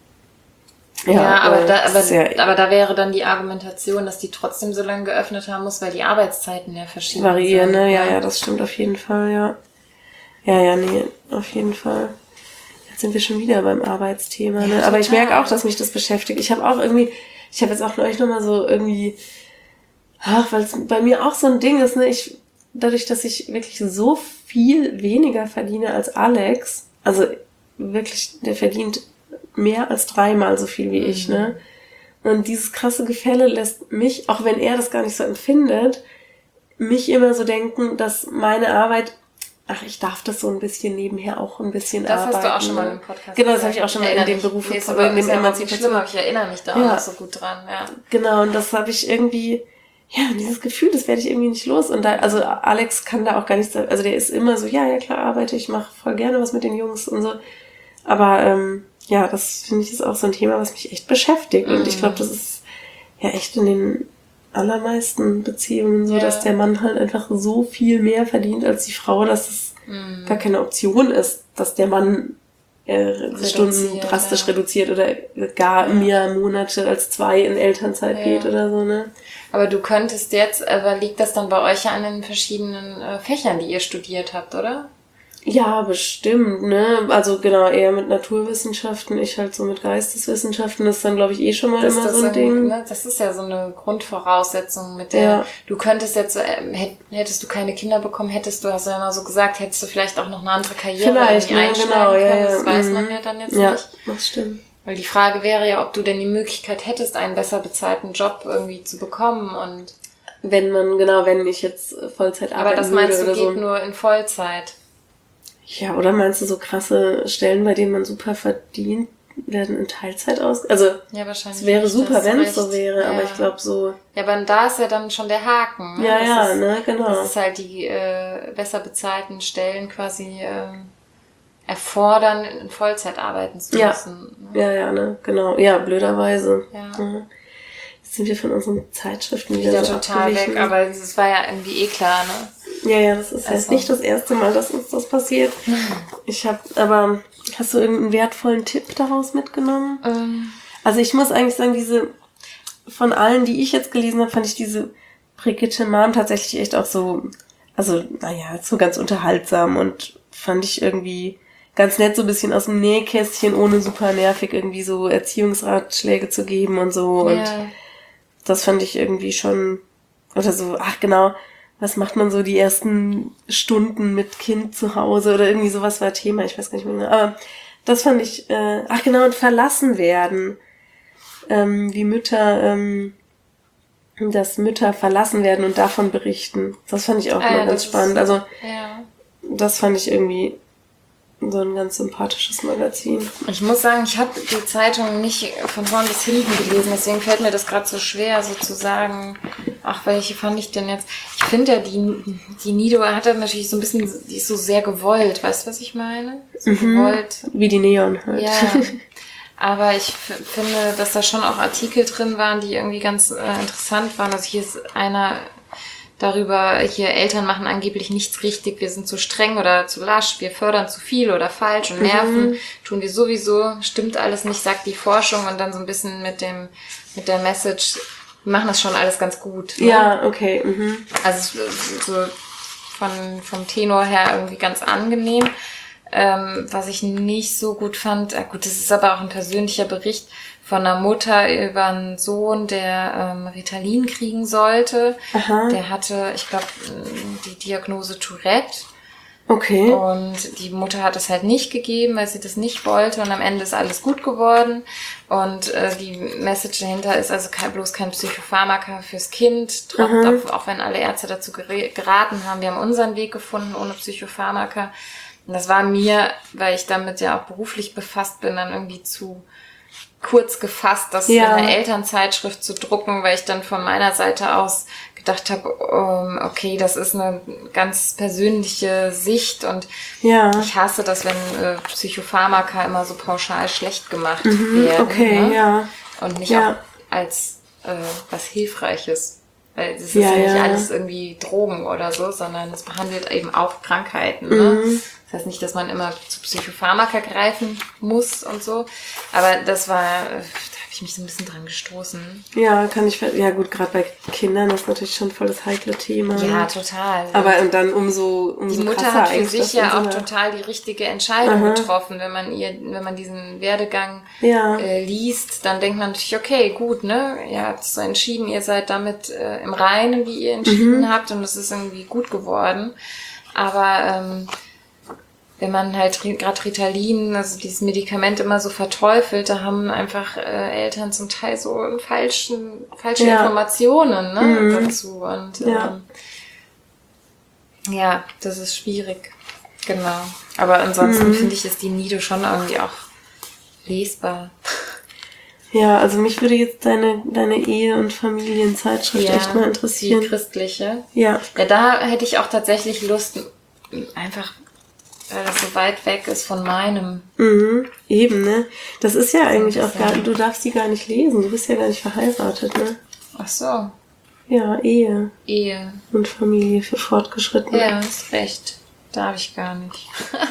Ja, ja, aber, äh, da, aber, sehr aber da wäre dann die Argumentation, dass die trotzdem so lange geöffnet haben muss, weil die Arbeitszeiten ja verschieden variieren, sind. ne? Ja, ja, das stimmt auf jeden Fall, ja. Ja, ja, nee, auf jeden Fall. Jetzt sind wir schon wieder beim Arbeitsthema, ne? Ja, Aber ich total. merke auch, dass mich das beschäftigt. Ich habe auch irgendwie, ich habe jetzt auch neulich nochmal so irgendwie, ach, weil es bei mir auch so ein Ding ist, ne? Ich, dadurch, dass ich wirklich so viel weniger verdiene als Alex, also wirklich, der verdient mehr als dreimal so viel wie Mhm. ich, ne? Und dieses krasse Gefälle lässt mich, auch wenn er das gar nicht so empfindet, mich immer so denken, dass meine Arbeit, ach, ich darf das so ein bisschen nebenher auch ein bisschen Das arbeiten. hast du auch schon mal ne? im Podcast Genau, das gesagt. habe ich auch schon mal in erinnere dem mich. Beruf, Nee, ist in aber- dem ist ja aber nicht Emanzipation. schlimm, aber ich erinnere mich da auch Ja. noch so gut dran, ja. Genau, und das habe ich irgendwie, ja, dieses Gefühl, das werde ich irgendwie nicht los. Und da, also Alex kann da auch gar nicht so, also der ist immer so, ja, ja klar, arbeite, ich mache voll gerne was mit den Jungs und so. Aber ähm, ja, das finde ich ist auch so ein Thema, was mich echt beschäftigt. Und ich glaube, das ist ja echt in den allermeisten Beziehungen so, Ja. dass der Mann halt einfach so viel mehr verdient als die Frau, dass es Mhm. gar keine Option ist, dass der Mann äh, Reduziert, Stunden drastisch ja. reduziert oder gar Ja. mehr Monate als zwei in Elternzeit Ja. geht oder so, ne? Aber du könntest jetzt, aber liegt das dann bei euch ja an den verschiedenen äh, Fächern, die ihr studiert habt, oder? Ja, bestimmt, ne? Also genau, eher mit Naturwissenschaften, ich halt so mit Geisteswissenschaften, das ist dann, glaube ich, eh schon mal immer so ein Ding. Ne, das ist ja so eine Grundvoraussetzung, mit der Ja. du könntest jetzt, ähm, hätt- hättest du keine Kinder bekommen, hättest du, hast du ja immer so gesagt, hättest du vielleicht auch noch eine andere Karriere Vielleicht, irgendwie ne? einschlagen Genau, ja, können. ja. Das weiß mhm. man ja dann jetzt Ja, nicht. das stimmt. Weil die Frage wäre ja, ob du denn die Möglichkeit hättest, einen besser bezahlten Job irgendwie zu bekommen. Und Wenn man, genau, wenn ich jetzt Vollzeit arbeiten aber das würde meinst du, oder geht so. nur in Vollzeit. Ja, oder meinst du so krasse Stellen, bei denen man super verdient, werden in Teilzeit aus? Also, Ja, wahrscheinlich. es wäre nicht, super, das ist wenn es so recht. wäre, Ja. aber ich glaube so, Ja, aber da ist ja dann schon der Haken. Ne? ja, das ja, ist, ne, genau. Das ist halt die äh, besser bezahlten Stellen quasi ähm, erfordern, in Vollzeit arbeiten zu Ja. müssen. Ne? Ja, ja, ne, genau. Ja, blöderweise. Ja. Mhm. Jetzt sind wir von unseren Zeitschriften wieder, Wieder so total abgewichen. weg, aber es war ja irgendwie eh klar, ne? Ja, ja, das ist Also. jetzt nicht das erste Mal, dass uns das passiert. Ich habe, aber hast du irgendeinen wertvollen Tipp daraus mitgenommen? Ähm, Also ich muss eigentlich sagen, diese, von allen, die ich jetzt gelesen habe, fand ich diese Brigitte Mom tatsächlich echt auch so, also, naja, so ganz unterhaltsam und fand ich irgendwie ganz nett, so ein bisschen aus dem Nähkästchen, ohne super nervig irgendwie so Erziehungsratschläge zu geben und so. Und ja. das fand ich irgendwie schon, oder so, ach genau, was macht man so die ersten Stunden mit Kind zu Hause oder irgendwie sowas war Thema, ich weiß gar nicht mehr genau. Aber das fand ich, äh, ach genau, und verlassen werden. Ähm, wie Mütter, ähm, dass Mütter verlassen werden und davon berichten. Das fand ich auch Ah, mal ja, ganz das spannend. ist- Also ja. das fand ich irgendwie so ein ganz sympathisches Magazin. Ich muss sagen, ich habe die Zeitung nicht von vorn bis hinten gelesen, deswegen fällt mir das gerade so schwer, so zu sagen, ach, welche fand ich denn jetzt? Ich finde ja, die, die Nido hat dann natürlich so ein bisschen, die ist so sehr gewollt, weißt du, was ich meine? So gewollt. Wie die Neon halt. Ja, aber ich f- finde, dass da schon auch Artikel drin waren, die irgendwie ganz äh, interessant waren. Also hier ist einer darüber, hier Eltern machen angeblich nichts richtig, wir sind zu streng oder zu lasch, wir fördern zu viel oder falsch und nerven, mhm. tun wir sowieso, stimmt alles nicht, sagt die Forschung und dann so ein bisschen mit dem, mit der Message, wir machen das schon alles ganz gut. Ne? Ja, okay. Mhm. Also so von, vom Tenor her irgendwie ganz angenehm. Ähm, was ich nicht so gut fand, äh, gut, das ist aber auch ein persönlicher Bericht von einer Mutter über einen Sohn, der ähm, Ritalin kriegen sollte. Aha. Der hatte, ich glaube, die Diagnose Tourette. Okay. Und die Mutter hat es halt nicht gegeben, weil sie das nicht wollte. Und am Ende ist alles gut geworden. Und äh, die Message dahinter ist also kein, bloß kein Psychopharmaka fürs Kind. Auch, auch wenn alle Ärzte dazu geraten haben. Wir haben unseren Weg gefunden ohne Psychopharmaka. Und das war mir, weil ich damit ja auch beruflich befasst bin, dann irgendwie zu kurz gefasst, das ja. in einer Elternzeitschrift zu drucken, weil ich dann von meiner Seite aus gedacht habe, um, okay, das ist eine ganz persönliche Sicht und ja. ich hasse das, wenn äh, Psychopharmaka immer so pauschal schlecht gemacht mhm, werden. Okay, ne? ja. Und nicht ja. auch als äh, was Hilfreiches. Weil es ist ja, ja nicht ja. alles irgendwie Drogen oder so, sondern es behandelt eben auch Krankheiten. Mhm. Ne? Das heißt nicht, dass man immer zu Psychopharmaka greifen muss und so. Aber das war, da habe ich mich so ein bisschen dran gestoßen. Ja, kann ich, ja gut, gerade bei Kindern ist natürlich schon voll das heikle Thema. Ja, total. Aber und dann umso, umso die Mutter krasser hat für sich ja auch so total die richtige Entscheidung Aha. getroffen. Wenn man ihr, wenn man diesen Werdegang ja. äh, liest, dann denkt man natürlich, okay, gut, ne, ihr habt so entschieden, ihr seid damit äh, im Reinen, wie ihr entschieden mhm. habt und es ist irgendwie gut geworden. Aber ähm, wenn man halt gerade Ritalin, also dieses Medikament immer so verteufelt, da haben einfach äh, Eltern zum Teil so falschen, falsche ja. Informationen ne, mhm. dazu. Und ja. Ähm, ja, das ist schwierig. Genau. Aber ansonsten mhm. finde ich, ist die Nido schon irgendwie auch lesbar. Ja, also mich würde jetzt deine deine Ehe- und Familienzeitschrift ja, echt mal interessieren. Die christliche. Ja. Ja, da hätte ich auch tatsächlich Lust, einfach weil das so weit weg ist von meinem. Mhm, eben, ne? Das ist ja eigentlich auch gar, du darfst die gar nicht lesen, du bist ja gar nicht verheiratet, ne? Ach so. Ja, Ehe. Ehe. Und Familie für Fortgeschrittene. Ja, hast recht. Darf ich gar nicht.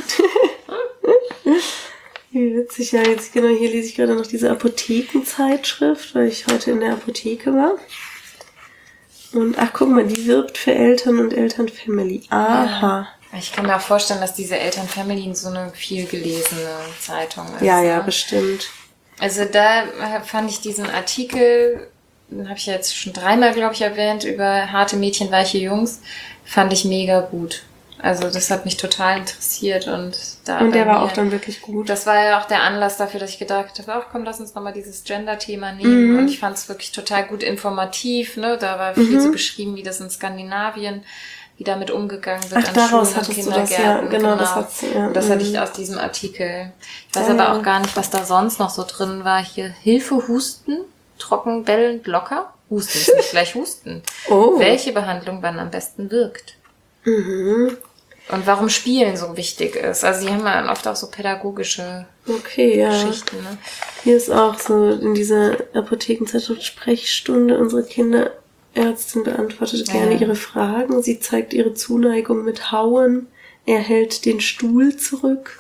Wie witzig, ja, jetzt genau, hier lese ich gerade noch diese Apothekenzeitschrift, weil ich heute in der Apotheke war. Und ach, guck mal, die wirbt für Eltern und Elternfamily. Aha. Ja. Ich kann mir auch vorstellen, dass diese Elternfamily so eine viel gelesene Zeitung ist. Ja, ja, ne? bestimmt. Also da fand ich diesen Artikel, den habe ich ja jetzt schon dreimal, glaube ich, erwähnt, über harte Mädchen, weiche Jungs, fand ich mega gut. Also das hat mich total interessiert. Und da und der war mir, auch dann wirklich gut. Das war ja auch der Anlass dafür, dass ich gedacht habe, ach komm, lass uns nochmal dieses Gender-Thema nehmen. Mhm. Und ich fand es wirklich total gut informativ. Ne? Da war viel mhm. so beschrieben, wie das in Skandinavien wie damit umgegangen wird Ach, an daraus Schulen und Kindergärten. Du das, ja, genau, genau. das, hat's, ja. das hatte ich aus diesem Artikel. Ich weiß ja, aber ja. auch gar nicht, was da sonst noch so drin war. Hier Hilfe, Husten, trocken, bellend, locker. Husten ist nicht gleich Husten. Oh. Welche Behandlung wann am besten wirkt. Mhm. Und warum Spielen so wichtig ist. Also sie haben ja oft auch so pädagogische okay, ja. Geschichten. Ne? Hier ist auch so in dieser Apothekenzeitschrift Sprechstunde unsere Kinder Ärztin beantwortet gerne ja. ihre Fragen. Sie zeigt ihre Zuneigung mit Hauen. Er hält den Stuhl zurück.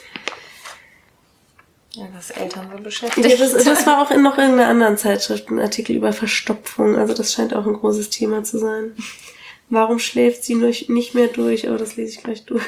Ja, was Eltern so beschäftigt. Ja, das, das war auch in noch in einer anderen Zeitschrift ein Artikel über Verstopfung. Also das scheint auch ein großes Thema zu sein. Warum schläft sie nicht mehr durch? Oh, das lese ich gleich durch.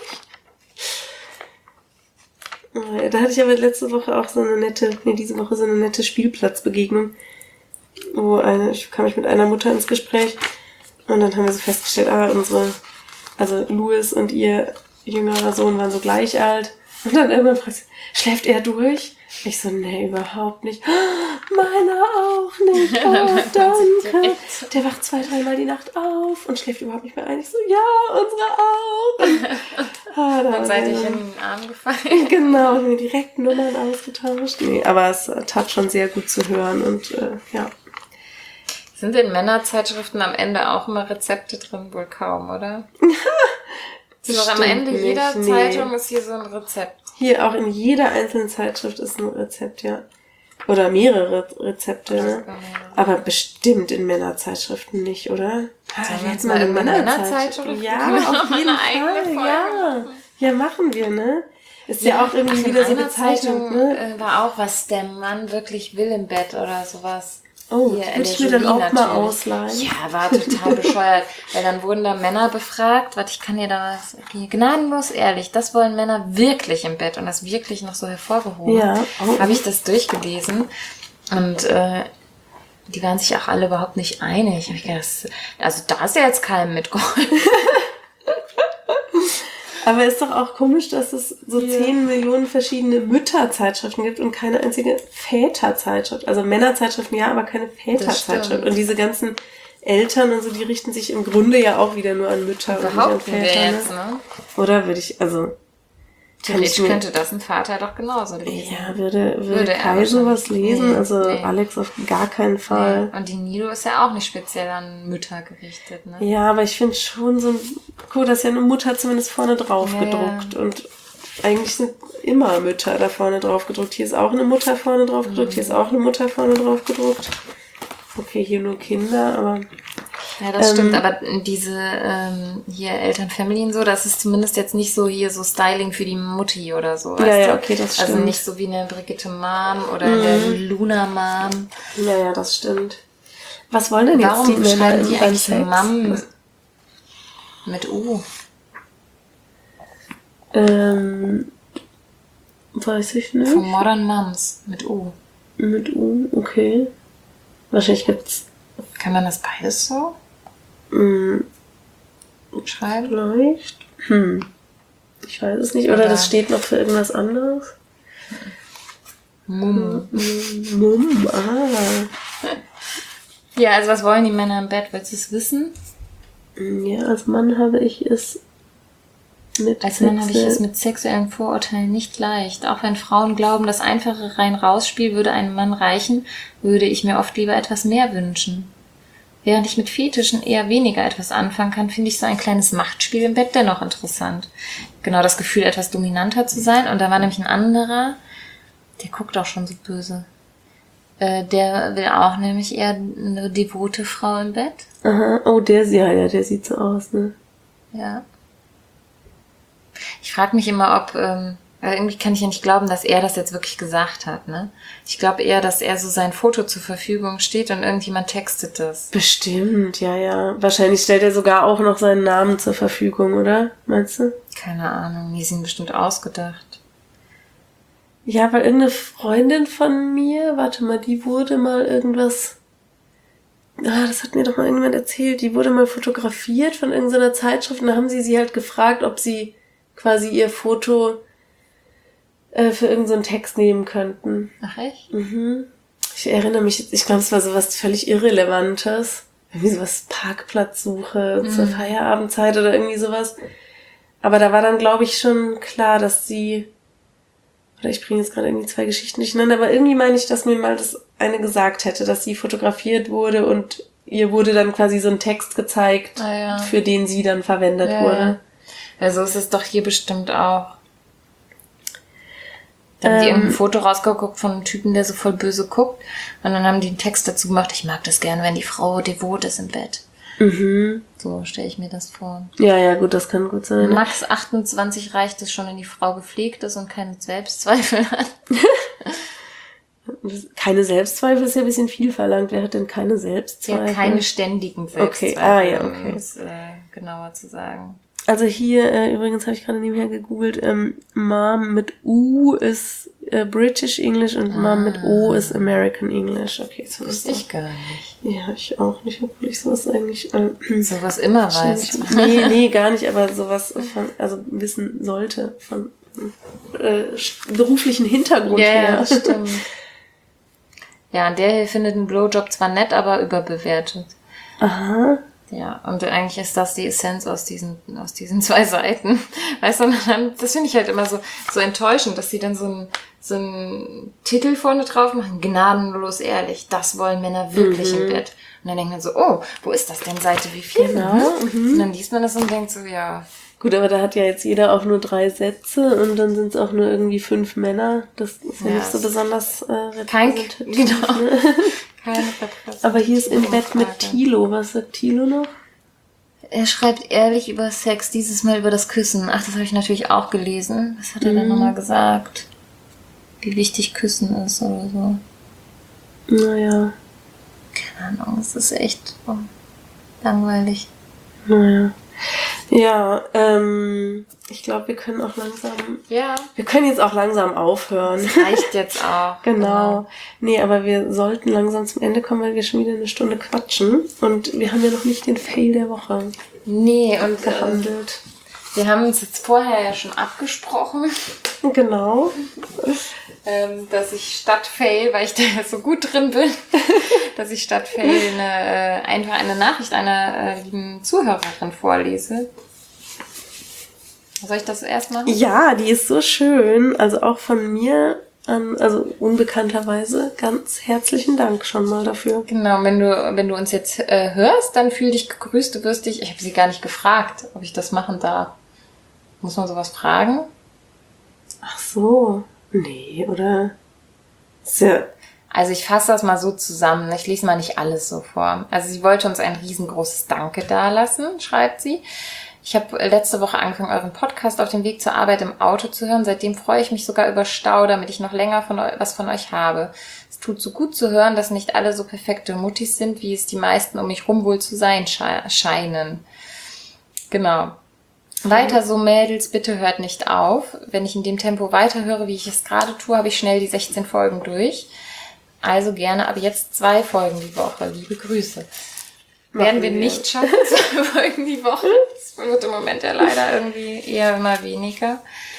Oh, ja, da hatte ich aber letzte Woche auch so eine nette, nee, diese Woche so eine nette Spielplatzbegegnung. Wo eine, ich kam ich mit einer Mutter ins Gespräch und dann haben wir so festgestellt, ah, unsere, also Louis und ihr jüngerer Sohn waren so gleich alt. Und dann irgendwann fragt sie, schläft er durch? Ich so, nee, überhaupt nicht. Meiner auch nicht. Oh, danke. Der wacht zwei, dreimal die Nacht auf und schläft überhaupt nicht mehr ein. Ich so, ja, unsere auch. Ah, da dann seid ihr in den Arm gefallen. Genau, haben wir direkt Nummern ausgetauscht. Nee, aber es tat schon sehr gut zu hören und äh, ja. Sind in Männerzeitschriften am Ende auch immer Rezepte drin? Wohl kaum, oder? So am Ende nicht, jeder nee. Zeitung ist hier so ein Rezept. Hier auch in jeder einzelnen Zeitschrift ist ein Rezept, ja. Oder mehrere Rezepte, ne? Aber bestimmt in Männerzeitschriften nicht, oder? Sollen wir jetzt mal eine Männerzeitschrift? Ja, auf jeden Fall, ja. Ja, machen wir, ne? Ist ja, ja auch irgendwie Ach, wieder so bezeichnet, ne? War auch, was der Mann wirklich will im Bett oder sowas. Oh, würde ich mir dann auch natürlich. mal ausleihen. Ja, war total bescheuert. Weil dann wurden da Männer befragt. Warte, ich kann dir da was... Okay, gnadenlos ehrlich, das wollen Männer wirklich im Bett und das wirklich noch so hervorgehoben. Ja. Oh. Habe ich das durchgelesen und äh, die waren sich auch alle überhaupt nicht einig. Hab ich gedacht, das, also da ist ja jetzt keinem mitgeholfen. Aber ist doch auch komisch, dass es so ja. zehn Millionen verschiedene Mütterzeitschriften gibt und keine einzige Väterzeitschrift. Also Männerzeitschriften ja, aber keine Väterzeitschrift. Und diese ganzen Eltern und so, die richten sich im Grunde ja auch wieder nur an Mütter und nicht an Väter. Jetzt, ne? Oder würde ich, also... Theoretisch könnte das ein Vater doch genauso lesen. Ja, würde, würde, würde Kai sowas lesen? Nee, also nee. Alex auf gar keinen Fall. Nee. Und die Nido ist ja auch nicht speziell an Mütter gerichtet, ne? Ja, aber ich finde schon so, cool, dass ja eine Mutter zumindest vorne drauf ja, gedruckt. Ja. Und eigentlich sind immer Mütter da vorne drauf gedruckt. Hier ist auch eine Mutter vorne drauf gedruckt, mhm. hier ist auch eine Mutter vorne drauf gedruckt. Okay, hier nur Kinder, aber... Ja, das ähm, stimmt, aber diese ähm, hier Eltern-Family und so, das ist zumindest jetzt nicht so hier so Styling für die Mutti oder so. Ja, ja, okay, das stimmt. Also nicht so wie eine Brigitte Mom oder mhm. eine Luna Mom. Ja, ja, das stimmt. Was wollen denn Warum jetzt die Männer die beim Sex? Mom mit U? Ähm, weiß ich nicht. Von Modern Moms mit U. Mit U, okay. Wahrscheinlich gibt's... Kann man das beides so mm, schreiben? Vielleicht. Hm. Ich weiß es nicht. Oder, Oder das steht noch für irgendwas anderes. Mumm. Mumm, ah. Ja, also was wollen die Männer im Bett? Willst du es wissen? Ja, als Mann habe ich es mit Als Mann habe ich es mit sexuellen Vorurteilen nicht leicht. Auch wenn Frauen glauben, das einfache Rein-Raus-Spiel würde einem Mann reichen, würde ich mir oft lieber etwas mehr wünschen. Während ich mit Fetischen eher weniger etwas anfangen kann, finde ich so ein kleines Machtspiel im Bett dennoch interessant. Genau das Gefühl, etwas dominanter zu sein. Und da war nämlich ein anderer, der guckt auch schon so böse. Äh, der will auch nämlich eher eine devote Frau im Bett. Aha, oh, der, ja, ja, der sieht so aus, ne? Ja. Ich frage mich immer, ob, ähm, irgendwie kann ich ja nicht glauben, dass er das jetzt wirklich gesagt hat, ne? Ich glaube eher, dass er so sein Foto zur Verfügung steht und irgendjemand textet das. Bestimmt, ja, ja. Wahrscheinlich stellt er sogar auch noch seinen Namen zur Verfügung, oder? Meinst du? Keine Ahnung, die sind bestimmt ausgedacht. Ja, weil irgendeine Freundin von mir, warte mal, die wurde mal irgendwas... Ah, das hat mir doch mal irgendjemand erzählt. Die wurde mal fotografiert von irgendeiner Zeitschrift und da haben sie sie halt gefragt, ob sie quasi ihr Foto äh, für irgendeinen so Text nehmen könnten. Ach echt? Mhm. Ich erinnere mich, ich glaube, es war sowas völlig Irrelevantes. Irgendwie sowas Parkplatzsuche mhm. zur Feierabendzeit oder irgendwie sowas. Aber da war dann, glaube ich, schon klar, dass sie... Oder ich bringe jetzt gerade irgendwie zwei Geschichten durcheinander, aber irgendwie meine ich, dass mir mal das eine gesagt hätte, dass sie fotografiert wurde und ihr wurde dann quasi so ein Text gezeigt, ah, ja. für den sie dann verwendet ja, wurde. Ja. Also ist es doch hier bestimmt auch. Da haben ähm, die irgendein Foto rausgeguckt von einem Typen, der so voll böse guckt. Und dann haben die einen Text dazu gemacht, ich mag das gern, wenn die Frau devot ist im Bett. Mhm. So stelle ich mir das vor. Ja, ja, gut, das kann gut sein. Max achtundzwanzig reicht es schon, wenn die Frau gepflegt ist und keine Selbstzweifel hat. Keine Selbstzweifel ist ja ein bisschen viel verlangt. Wer hat denn keine Selbstzweifel? Ja, keine ständigen Selbstzweifel. Okay, ah ja, okay. Um es äh, genauer zu sagen. Also hier, äh, übrigens habe ich gerade nebenher gegoogelt, ähm, Mom mit U ist äh, British English und ah. Mom mit O ist American English. Okay, so wusste ich gar nicht. Ja, ich auch nicht, obwohl ich sowas eigentlich... Äh, sowas immer weiß. Nee, nee, gar nicht, aber sowas von, also wissen sollte von äh, beruflichen Hintergrund yeah, her. Ja, das stimmt. Ja, der hier findet einen Blowjob zwar nett, aber überbewertet. Aha. Ja, und eigentlich ist das die Essenz aus diesen, aus diesen zwei Seiten. Weißt du, dann, das finde ich halt immer so, so enttäuschend, dass sie dann so einen, so einen Titel vorne drauf machen, gnadenlos ehrlich, das wollen Männer wirklich mhm. im Bett. Und dann denkt man so, oh, wo ist das denn, Seite wie viel? Genau. Mhm. Und dann liest man das und denkt so, ja, Gut, aber da hat ja jetzt jeder auch nur drei Sätze und dann sind es auch nur irgendwie fünf Männer. Das ist ja, ja nicht so besonders äh, repräsentativ. Kein, genau. Ne? Keine Repräsentation. Aber hier ist im Bett mit Thilo. Was sagt Thilo noch? Er schreibt ehrlich über Sex, dieses Mal über das Küssen. Ach, das habe ich natürlich auch gelesen. Was hat er mhm. denn nochmal gesagt? Wie wichtig Küssen ist oder so. Naja. Keine Ahnung, es ist echt oh, langweilig. Naja. Ja, ähm, ich glaube, wir können auch langsam... Ja. Wir können jetzt auch langsam aufhören. Das reicht jetzt auch. Genau. genau. Nee, aber wir sollten langsam zum Ende kommen, weil wir schon wieder eine Stunde quatschen. Und wir haben ja noch nicht den Fail der Woche nee, und gehandelt. Äh, wir haben uns jetzt vorher ja schon abgesprochen. Genau. ähm, dass ich statt Fail, weil ich da so gut drin bin, dass ich statt Fail eine, äh, einfach eine Nachricht einer äh, lieben Zuhörerin vorlese. Soll ich das erst machen? Ja, die ist so schön. Also auch von mir, an, also unbekannterweise, ganz herzlichen Dank schon mal dafür. Genau, wenn du wenn du uns jetzt äh, hörst, dann fühl dich gegrüßt. Du wirst dich, ich habe sie gar nicht gefragt, ob ich das machen darf. Muss man sowas fragen? Ach so. Nee, oder? Sehr. Also ich fasse das mal so zusammen. Ich lese mal nicht alles so vor. Also sie wollte uns ein riesengroßes Danke dalassen, schreibt sie. Ich habe letzte Woche angefangen, euren Podcast auf dem Weg zur Arbeit im Auto zu hören. Seitdem freue ich mich sogar über Stau, damit ich noch länger von eu- was von euch habe. Es tut so gut zu hören, dass nicht alle so perfekte Muttis sind, wie es die meisten um mich rum wohl zu sein sche- scheinen. Genau. Weiter so, Mädels, bitte hört nicht auf. Wenn ich in dem Tempo weiterhöre, wie ich es gerade tue, habe ich schnell die sechzehn Folgen durch. Also gerne ab jetzt zwei Folgen die Woche. Liebe Grüße. Machen Werden wir wir nicht schaffen, zwei Folgen die Woche. Das wird im Moment ja leider irgendwie eher immer weniger.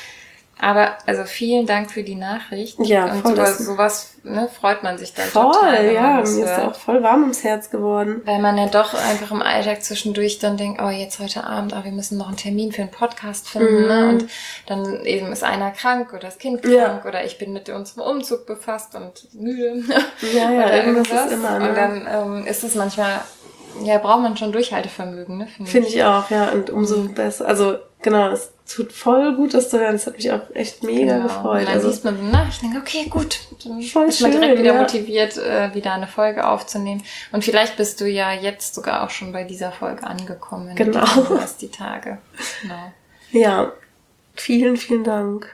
Aber also vielen Dank für die Nachricht. Ja, und voll. über sowas ne, freut man sich dann voll, total. Voll, ja, mir ist auch voll warm ums Herz geworden. Weil man ja doch einfach im Alltag zwischendurch dann denkt, oh, jetzt heute Abend, oh, wir müssen noch einen Termin für einen Podcast finden. Mhm. Ne? Und dann eben ist einer krank oder das Kind krank ja. oder ich bin mit unserem Umzug befasst und müde. Ja, ja, oder irgendwas ist immer. Ne? Und dann ähm, ist es manchmal, ja, braucht man schon Durchhaltevermögen. Ne? Finde Find ich. ich auch, ja. Und umso mhm. besser, also genau, es tut voll gut, das zu hören. Das hat mich auch echt mega genau. gefreut. Und dann also, liest man so nach, ich denke, okay, gut. Dann voll ist man schön, direkt wieder ja. motiviert, äh, wieder eine Folge aufzunehmen. Und vielleicht bist du ja jetzt sogar auch schon bei dieser Folge angekommen. Wenn genau. Du hast die Tage. Genau. Ja, vielen, vielen Dank.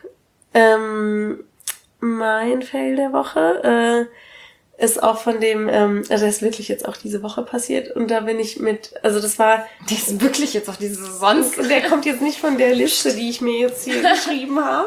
Ähm, mein Fail der Woche, äh, ist auch von dem, ähm, also das ist wirklich jetzt auch diese Woche passiert und da bin ich mit, also das war... Das ist wirklich jetzt auch diese sonst... Der kommt jetzt nicht von der Liste, die ich mir jetzt hier geschrieben habe.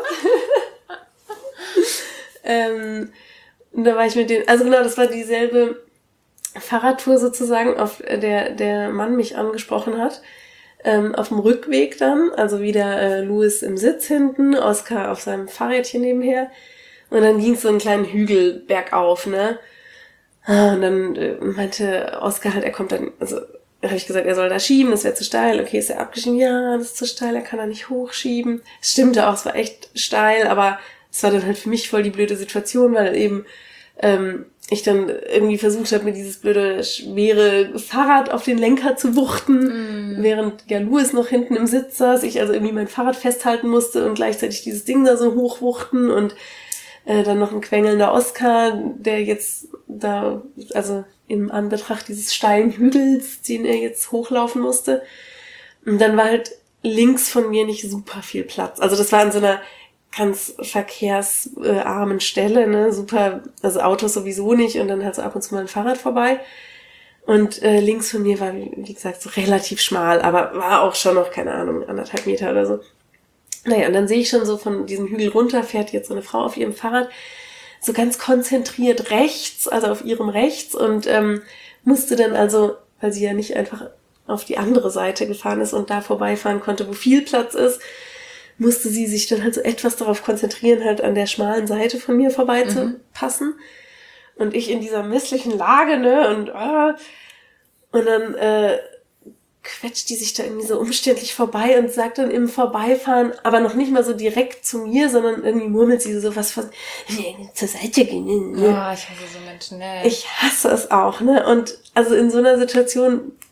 ähm, und da war ich mit den, also genau, das war dieselbe Fahrradtour sozusagen, auf der der Mann mich angesprochen hat. Ähm, auf dem Rückweg dann, also wieder äh, Louis im Sitz hinten, Oskar auf seinem Fahrrädchen nebenher und dann ging es so einen kleinen Hügel bergauf, ne? Und dann äh, meinte Oskar halt, er kommt dann, also habe ich gesagt, er soll da schieben, das wäre zu steil. Okay, ist er abgeschieben? Ja, das ist zu steil, er kann da nicht hochschieben. Es stimmte auch, es war echt steil, aber es war dann halt für mich voll die blöde Situation, weil eben ähm, ich dann irgendwie versucht habe, mir dieses blöde, schwere Fahrrad auf den Lenker zu wuchten, mm. während ja Louis noch hinten im Sitz saß, ich also irgendwie mein Fahrrad festhalten musste und gleichzeitig dieses Ding da so hochwuchten und Äh, dann noch ein quengelnder Oskar, der jetzt da, also im Anbetracht dieses steilen Hügels, den er jetzt hochlaufen musste. Und dann war halt links von mir nicht super viel Platz. Also das war an so einer ganz verkehrsarmen Stelle, ne, super, also Autos sowieso nicht und dann halt so ab und zu mal ein Fahrrad vorbei. Und äh, links von mir war, wie gesagt, so relativ schmal, aber war auch schon noch, keine Ahnung, anderthalb Meter oder so. Naja, und dann sehe ich schon so von diesem Hügel runter, fährt jetzt so eine Frau auf ihrem Fahrrad, so ganz konzentriert rechts, also auf ihrem rechts und ähm, musste dann also, weil sie ja nicht einfach auf die andere Seite gefahren ist und da vorbeifahren konnte, wo viel Platz ist, musste sie sich dann halt so etwas darauf konzentrieren, halt an der schmalen Seite von mir vorbeizupassen. Mhm. Und ich in dieser misslichen Lage, ne, und ah, und dann äh, quetscht die sich da irgendwie so umständlich vorbei und sagt dann im Vorbeifahren, aber noch nicht mal so direkt zu mir, sondern irgendwie murmelt sie so was von zur Seite gehen. Ja, oh, ich hasse so Menschen, ne? Ich hasse es auch, ne? Und also in so einer Situation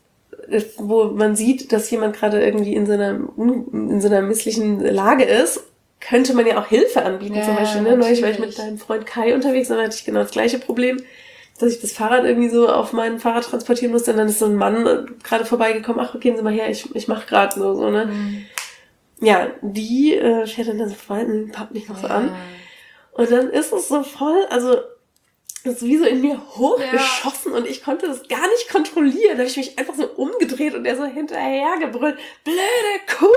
wo man sieht, dass jemand gerade irgendwie in so einer, in so einer misslichen Lage ist, könnte man ja auch Hilfe anbieten, ja, zum Beispiel. Ne? Neulich war ich mit deinem Freund Kai unterwegs, dann hatte ich genau das gleiche Problem, dass ich das Fahrrad irgendwie so auf mein Fahrrad transportieren musste und dann ist so ein Mann gerade vorbeigekommen, ach, gehen Sie mal her, ich, ich mach gerade so, so, ne. Mhm. Ja, die äh, fährt dann so vorbei und pappt mich noch so ja. an. Und dann ist es so voll, also das ist wie so in mir hochgeschossen ja. und ich konnte das gar nicht kontrollieren. Da habe ich mich einfach so umgedreht und er so hinterher gebrüllt, blöde Kuh!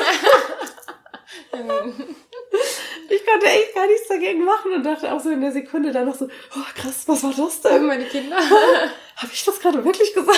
Ich konnte echt gar nichts dagegen machen und dachte auch so in der Sekunde dann noch so, oh krass, was war das denn? Meine Kinder. Habe ich das gerade wirklich gesagt?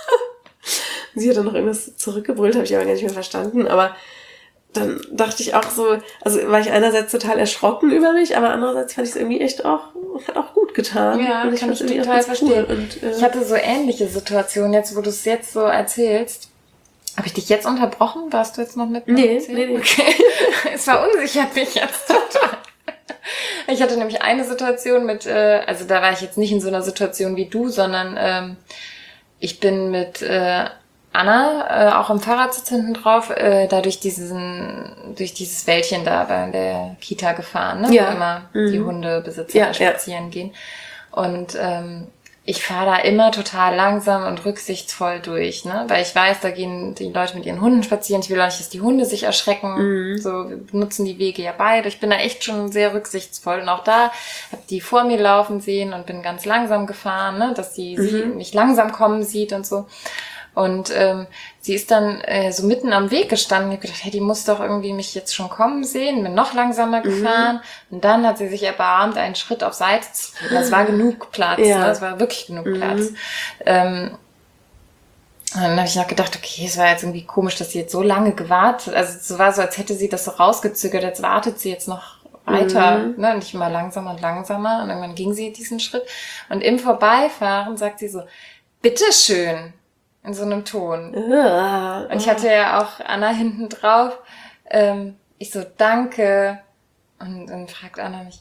Sie hat dann noch irgendwas zurückgebrüllt, habe ich aber gar nicht mehr verstanden, aber dann dachte ich auch so, also war ich einerseits total erschrocken über mich, aber andererseits fand ich es irgendwie echt auch, hat auch gut getan. Ja, und ich kann ich total verstehen. Und, äh, ich hatte so ähnliche Situationen, jetzt wo du es jetzt so erzählst. Habe ich dich jetzt unterbrochen? Warst du jetzt noch mit mir? Nee, nee, nee. Okay. Es verunsichert mich jetzt total. Ich hatte nämlich eine Situation mit, äh, also da war ich jetzt nicht in so einer Situation wie du, sondern ähm, ich bin mit äh, Anna, äh, auch im Fahrradsitz hinten drauf, äh, da durch diesen, durch dieses Wäldchen da bei der Kita gefahren, ne? Ja. Wo immer mhm. die Hundebesitzer ja, spazieren ja. gehen. Und ähm, ich fahre da immer total langsam und rücksichtsvoll durch, ne? Weil ich weiß, da gehen die Leute mit ihren Hunden spazieren. Ich will auch nicht, dass die Hunde sich erschrecken. Mhm. So, wir benutzen die Wege ja beide. Ich bin da echt schon sehr rücksichtsvoll. Und auch da habe die vor mir laufen sehen und bin ganz langsam gefahren, ne? Dass sie, mhm. sie mich langsam kommen sieht und so. Und ähm, sie ist dann äh, so mitten am Weg gestanden. Ich habe gedacht, hey, die muss doch irgendwie mich jetzt schon kommen sehen. Bin noch langsamer gefahren. Mhm. Und dann hat sie sich erbarmt, einen Schritt auf Seite zu tun. Das war genug Platz. Ja. Ne? Das war wirklich genug mhm. Platz. Ähm, und dann habe ich noch gedacht, okay, es war jetzt irgendwie komisch, dass sie jetzt so lange gewartet. Also es war so, als hätte sie das so rausgezögert. Jetzt wartet sie jetzt noch weiter. Mhm. Ne? Und ich immer langsamer und langsamer. Und irgendwann ging sie diesen Schritt. Und im Vorbeifahren sagt sie so, bitteschön. In so einem Ton. Ja. Und ich hatte ja auch Anna hinten drauf. Ähm, ich so, danke. Und dann fragt Anna mich,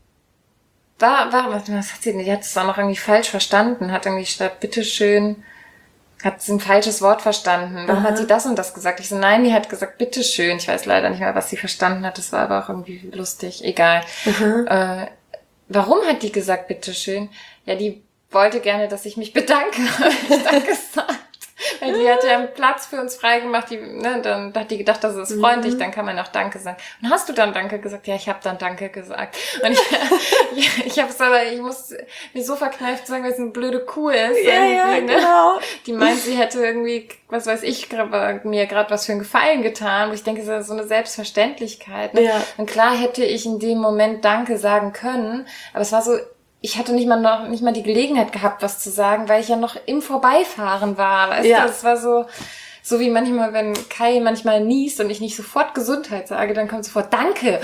war, war, was, was hat sie denn? Die hat es auch noch irgendwie falsch verstanden. Hat irgendwie statt bitteschön, hat sie ein falsches Wort verstanden. Warum Aha. hat sie das und das gesagt? Ich so, nein, die hat gesagt, bitteschön. Ich weiß leider nicht mehr, was sie verstanden hat. Das war aber auch irgendwie lustig. Egal. Äh, warum hat die gesagt, bitteschön? Ja, die wollte gerne, dass ich mich bedanke. Ich danke gesagt. Weil die hat ja einen Platz für uns freigemacht, die, ne, dann hat die gedacht, das ist freundlich, mhm. dann kann man auch Danke sagen. Und hast du dann Danke gesagt? Ja, ich habe dann Danke gesagt. Und ich, ich, ich habe es aber, ich muss mich so verkneift sagen, weil es eine blöde Kuh ist. Ja, ja, ne? Genau. Die meint, sie hätte irgendwie, was weiß ich, mir gerade was für einen Gefallen getan. Und ich denke, das ist so eine Selbstverständlichkeit. Ne? Ja. Und klar hätte ich in dem Moment Danke sagen können, aber es war so, ich hatte nicht mal noch nicht mal die Gelegenheit gehabt, was zu sagen, weil ich ja noch im Vorbeifahren war. Weißt ja. du, es war so, so wie manchmal, wenn Kai manchmal niest und ich nicht sofort Gesundheit sage, dann kommt sofort Danke.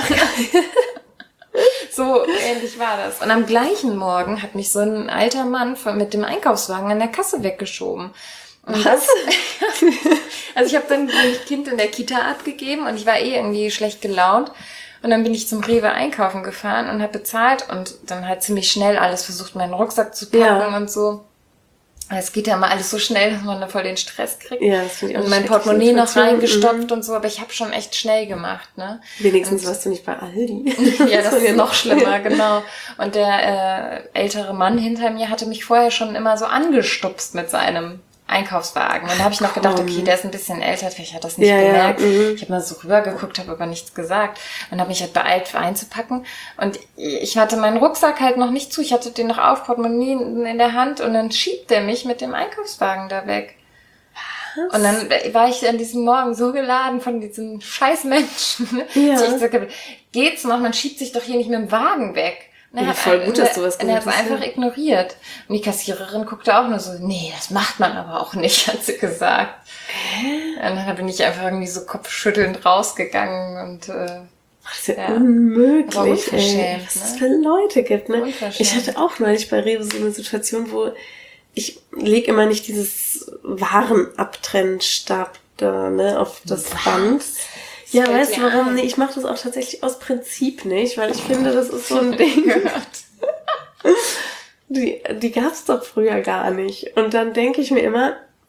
So ähnlich war das. Und am gleichen Morgen hat mich so ein alter Mann von, mit dem Einkaufswagen an der Kasse weggeschoben. Und was? Also ich habe dann das Kind in der Kita abgegeben und ich war eh irgendwie schlecht gelaunt. Und dann bin ich zum Rewe einkaufen gefahren und habe bezahlt und dann halt ziemlich schnell alles versucht, meinen Rucksack zu packen ja. und so. Es geht ja immer alles so schnell, dass man da voll den Stress kriegt. Ja, das finde ich auch und mein Portemonnaie noch reingestopft mhm. und so, aber ich habe schon echt schnell gemacht, ne? Wenigstens und, warst du nicht bei Aldi. Ja, das, das ist ja noch schlimmer, genau. Und der äh, ältere Mann hinter mir hatte mich vorher schon immer so angestupst mit seinem Einkaufswagen. Und da habe ich noch gedacht, okay, der ist ein bisschen älter, vielleicht hat das nicht ja, gemerkt. Ja, mhm. Ich habe mal so rübergeguckt, habe aber nichts gesagt und habe mich halt beeilt einzupacken. Und ich hatte meinen Rucksack halt noch nicht zu. Ich hatte den noch auf, Portemonnaie in der Hand und dann schiebt der mich mit dem Einkaufswagen da weg. Was? Und dann war ich an diesem Morgen so geladen von diesen scheiß Menschen, ja. dass ich gesagt habe, geht's noch? Man schiebt sich doch hier nicht mit dem Wagen weg. Und er ja, voll gut, dass du was gesagt hast. Und er hat es einfach ignoriert. Und die Kassiererin guckte auch nur so, nee, das macht man aber auch nicht, hat sie gesagt. Hä? Und dann bin ich einfach irgendwie so kopfschüttelnd rausgegangen und äh, das ist ja, ja unmöglich, ey, was es für Leute gibt, ne? Unverschämt. Ich hatte auch neulich bei Rewe so eine Situation, wo ich leg immer nicht dieses Warenabtrennstab da, ne, auf das was? Band. Ja, weißt du warum? Nee, ich mache das auch tatsächlich aus Prinzip nicht, weil ich finde, das ist so ein Ding. die die gab's doch früher gar nicht. Und dann denke ich mir immer,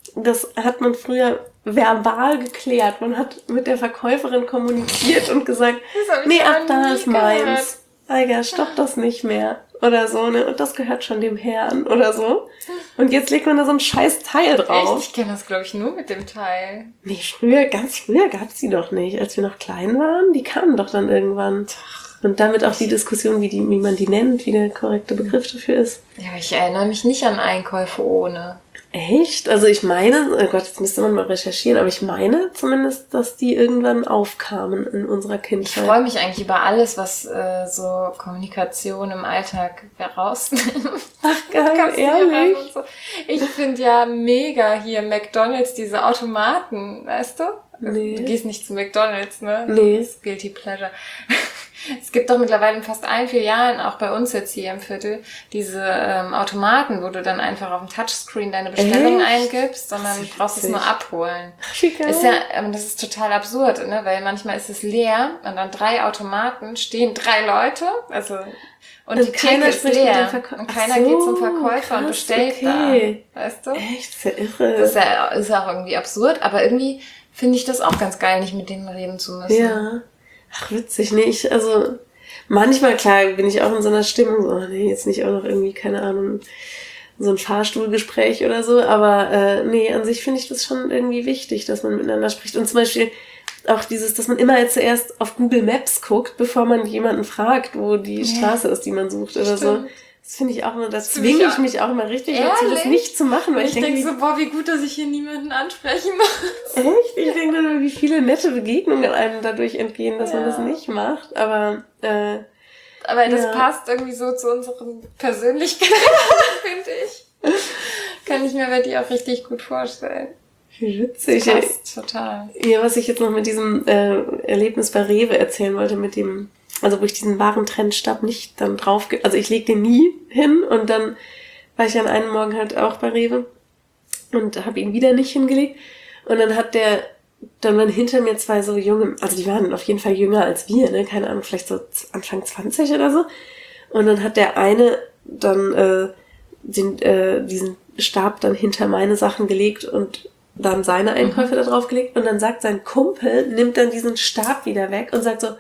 das hat man früher verbal geklärt. Man hat mit der Verkäuferin kommuniziert und gesagt, nee, ab da ist meins. Eiger, stopp das nicht mehr. Oder so, ne? Und das gehört schon dem Herrn oder so. Und jetzt legt man da so ein scheiß Teil drauf. Echt? Ich kenne das, glaube ich, nur mit dem Teil. Nee, früher, ganz früher gab's die doch nicht. Als wir noch klein waren, die kamen doch dann irgendwann. Und damit auch die Diskussion, wie, die, wie man die nennt, wie der korrekte Begriff dafür ist. Ja, aber ich erinnere mich nicht an Einkäufe ohne. Echt? Also ich meine, oh Gott, jetzt müsste man mal recherchieren, aber ich meine zumindest, dass die irgendwann aufkamen in unserer Kindheit. Ich freue mich eigentlich über alles, was äh, so Kommunikation im Alltag herausnimmt. Ach geil, ehrlich? So. Ich finde ja mega hier McDonald's, diese Automaten, weißt du? Nee. Du gehst nicht zu McDonald's, ne? Nee. Das ist Guilty Pleasure. Es gibt doch mittlerweile in fast allen Filialen, auch bei uns jetzt hier im Viertel, diese ähm, Automaten, wo du dann einfach auf dem Touchscreen deine Bestellung Echt? eingibst und dann brauchst du es nur abholen. Wie geil. Ist ja, ähm, das ist total absurd, ne? Weil manchmal ist es leer und an drei Automaten stehen drei Leute, also und, und die Theke ist leer und keiner so, geht zum Verkäufer krass, und bestellt okay. da, weißt du? Echt, ist ja irre. Das ist ja, ist ja auch irgendwie absurd, aber irgendwie finde ich das auch ganz geil, nicht mit denen reden zu müssen. Ja. Ach, witzig, nee, ich, also, manchmal, klar, bin ich auch in so einer Stimmung, so, nee, jetzt nicht auch noch irgendwie, keine Ahnung, so ein Fahrstuhlgespräch oder so, aber, äh, nee, an sich finde ich das schon irgendwie wichtig, dass man miteinander spricht und zum Beispiel auch dieses, dass man immer jetzt zuerst auf Google Maps guckt, bevor man jemanden fragt, wo die Straße ja. ist, die man sucht oder Stimmt. so. Das finde ich auch immer, das zwinge ich mich auch immer richtig dazu, das nicht zu machen. Weil ich, ich denke so, boah, wie gut, dass ich hier niemanden ansprechen muss. Echt? Ich denke dann, wie viele nette Begegnungen einem dadurch entgehen, dass ja. man das nicht macht. Aber, äh, Aber das ja. passt irgendwie so zu unseren Persönlichkeiten, finde ich. Kann ich mir bei dir auch richtig gut vorstellen. Wie witzig. Das passt total. Ja, was ich jetzt noch mit diesem äh, Erlebnis bei Rewe erzählen wollte, mit dem Also wo ich diesen Warentrennstab nicht dann drauf... Ge- also ich leg den nie hin und dann war ich an einem Morgen halt auch bei Rewe und habe ihn wieder nicht hingelegt. Und dann hat der... Dann waren hinter mir zwei so junge... Also die waren auf jeden Fall jünger als wir, ne? Keine Ahnung, vielleicht so Anfang zwanzig oder so. Und dann hat der eine dann äh, den, äh, diesen Stab dann hinter meine Sachen gelegt und dann seine Einkäufe mhm. da drauf gelegt. Und dann sagt sein Kumpel, nimmt dann diesen Stab wieder weg und sagt so...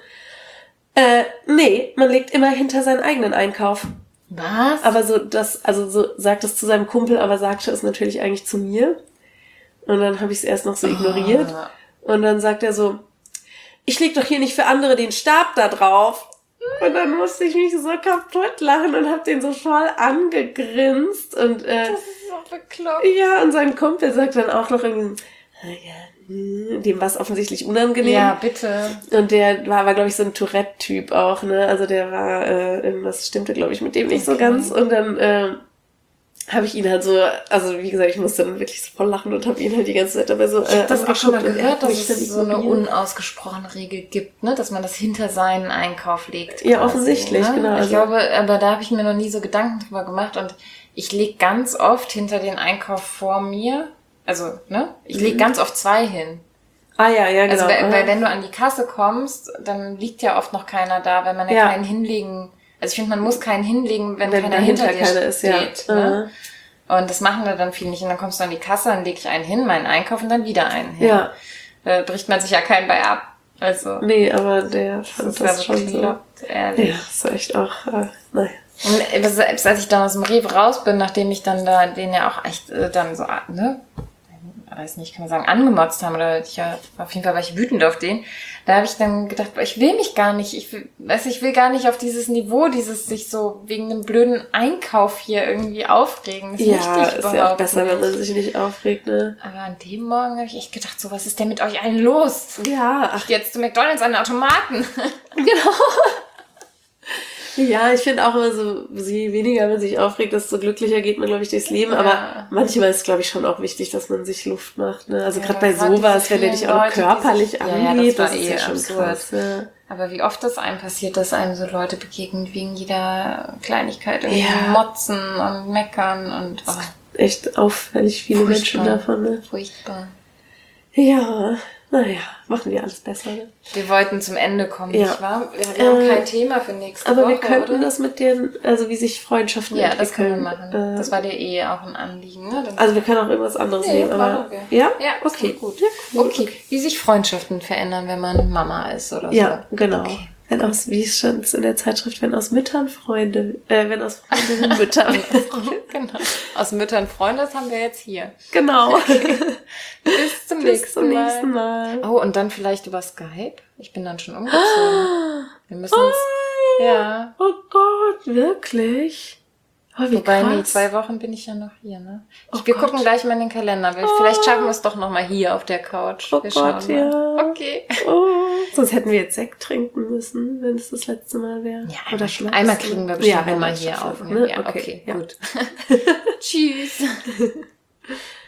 Äh, nee, man legt immer hinter seinen eigenen Einkauf. Was? Aber so, das, also so sagt es zu seinem Kumpel, aber sagte es natürlich eigentlich zu mir. Und dann habe ich es erst noch so ignoriert. Oh. Und dann sagt er so, ich leg doch hier nicht für andere den Stab da drauf. Und dann musste ich mich so kaputt lachen und hab den so voll angegrinst. Und, äh, das ist so bekloppt. Ja, und sein Kumpel sagt dann auch noch irgendwie, ja, dem war es offensichtlich unangenehm. Ja, bitte. Und der war, war glaube ich, so ein Tourette-Typ auch, ne? Also der war, äh, irgendwas stimmte, glaube ich, mit dem nicht okay. so ganz. Und dann äh, habe ich ihn halt so, also wie gesagt, ich musste dann wirklich so voll lachen und habe ihn halt die ganze Zeit dabei so... Äh, ich habe das auch schon mal gehört, dass es so eine unausgesprochene Regel gibt, ne? Dass man das hinter seinen Einkauf legt. Ja, quasi, offensichtlich, ne? genau. Ich also. glaube, aber da habe ich mir noch nie so Gedanken drüber gemacht und ich lege ganz oft hinter den Einkauf vor mir. Also, ne? Ich lege mhm. ganz oft zwei hin. Ah ja, ja, genau. Also, weil, weil wenn du an die Kasse kommst, dann liegt ja oft noch keiner da, weil man ja, ja. keinen hinlegen... Also ich finde, man muss keinen hinlegen, wenn, wenn keiner hinter dir keiner ist, steht. Ja. Ne? Mhm. Und das machen wir dann viele nicht. Und dann kommst du an die Kasse, dann lege ich einen hin, meinen Einkauf und dann wieder einen hin. Ja. Da bricht man sich ja keinen bei ab. Also. Nee, aber der fand das, das schon bekloppt, so. Ehrlich. Ja, das war echt auch, äh, naja. Und selbst als ich dann aus dem Rewe raus bin, nachdem ich dann da den ja auch echt äh, dann so, ne, ich weiß nicht, kann man sagen, angemotzt haben oder ich ja, auf jeden Fall war ich wütend auf den. Da habe ich dann gedacht, ich will mich gar nicht, ich will, weiß ich will gar nicht auf dieses Niveau, dieses sich so wegen einem blöden Einkauf hier irgendwie aufregen. Das ja, ist ja auch besser, nicht. Wenn man sich nicht aufregt, ne? Aber an dem Morgen habe ich echt gedacht, so, was ist denn mit euch allen los? Ja. Ach, jetzt zu McDonald's an den Automaten. Genau. Ja, ich finde auch immer so, je weniger man sich aufregt, desto glücklicher geht man, glaube ich, durchs Leben. Ja. Aber manchmal ist, glaube ich, schon auch wichtig, dass man sich Luft macht. Ne? Also ja, gerade bei sowas, wenn der dich auch noch körperlich sich, angeht, ja, ja, das, das ist eh ja schon absurd. Krass. Ja. Aber wie oft das einem passiert, dass einem so Leute begegnen wegen jeder Kleinigkeit, irgendwie ja. motzen und meckern und oh. Echt auffällig viele Furchtbar. Menschen davon. Ne? Furchtbar. Ja, Naja, machen wir alles besser. Ne? Wir wollten zum Ende kommen, ja. nicht wahr? Wir, wir haben äh, kein Thema für nächste aber Woche, wir könnten oder? das mit den, also wie sich Freundschaften ja, entwickeln. das können wir machen. Äh, das war dir eh auch ein Anliegen, ne? Dann also wir können auch irgendwas anderes nee, nehmen, aber... Wir. Ja? Ja, okay. Gut. Ja, cool. Okay, wie sich Freundschaften verändern, wenn man Mama ist oder so. Ja, genau. Okay. Wenn aus, wie es schon in der Zeitschrift, wenn aus Müttern Freunde, äh, wenn aus Freundinnen Mütter. Genau. Aus Müttern Freunde, das haben wir jetzt hier. Genau. Okay. Bis zum, Bis nächsten, zum Mal. nächsten Mal. Oh, und dann vielleicht über Skype? Ich bin dann schon umgezogen. Wir müssen uns, oh, ja. Oh Gott, wirklich? Oh, wie Wobei, krass. nee, zwei Wochen bin ich ja noch hier, ne? Oh wir Gott. gucken gleich mal in den Kalender. Oh. Vielleicht schaffen wir es doch noch mal hier auf der Couch. Oh wir Gott, schauen ja. mal. Okay. Oh. Sonst hätten wir jetzt Sekt trinken müssen, wenn es das letzte Mal wäre. Ja, Oder einmal, einmal kriegen wir bestimmt ja, mal hier auf. Ne? Ja, okay, okay, ja. gut. Tschüss.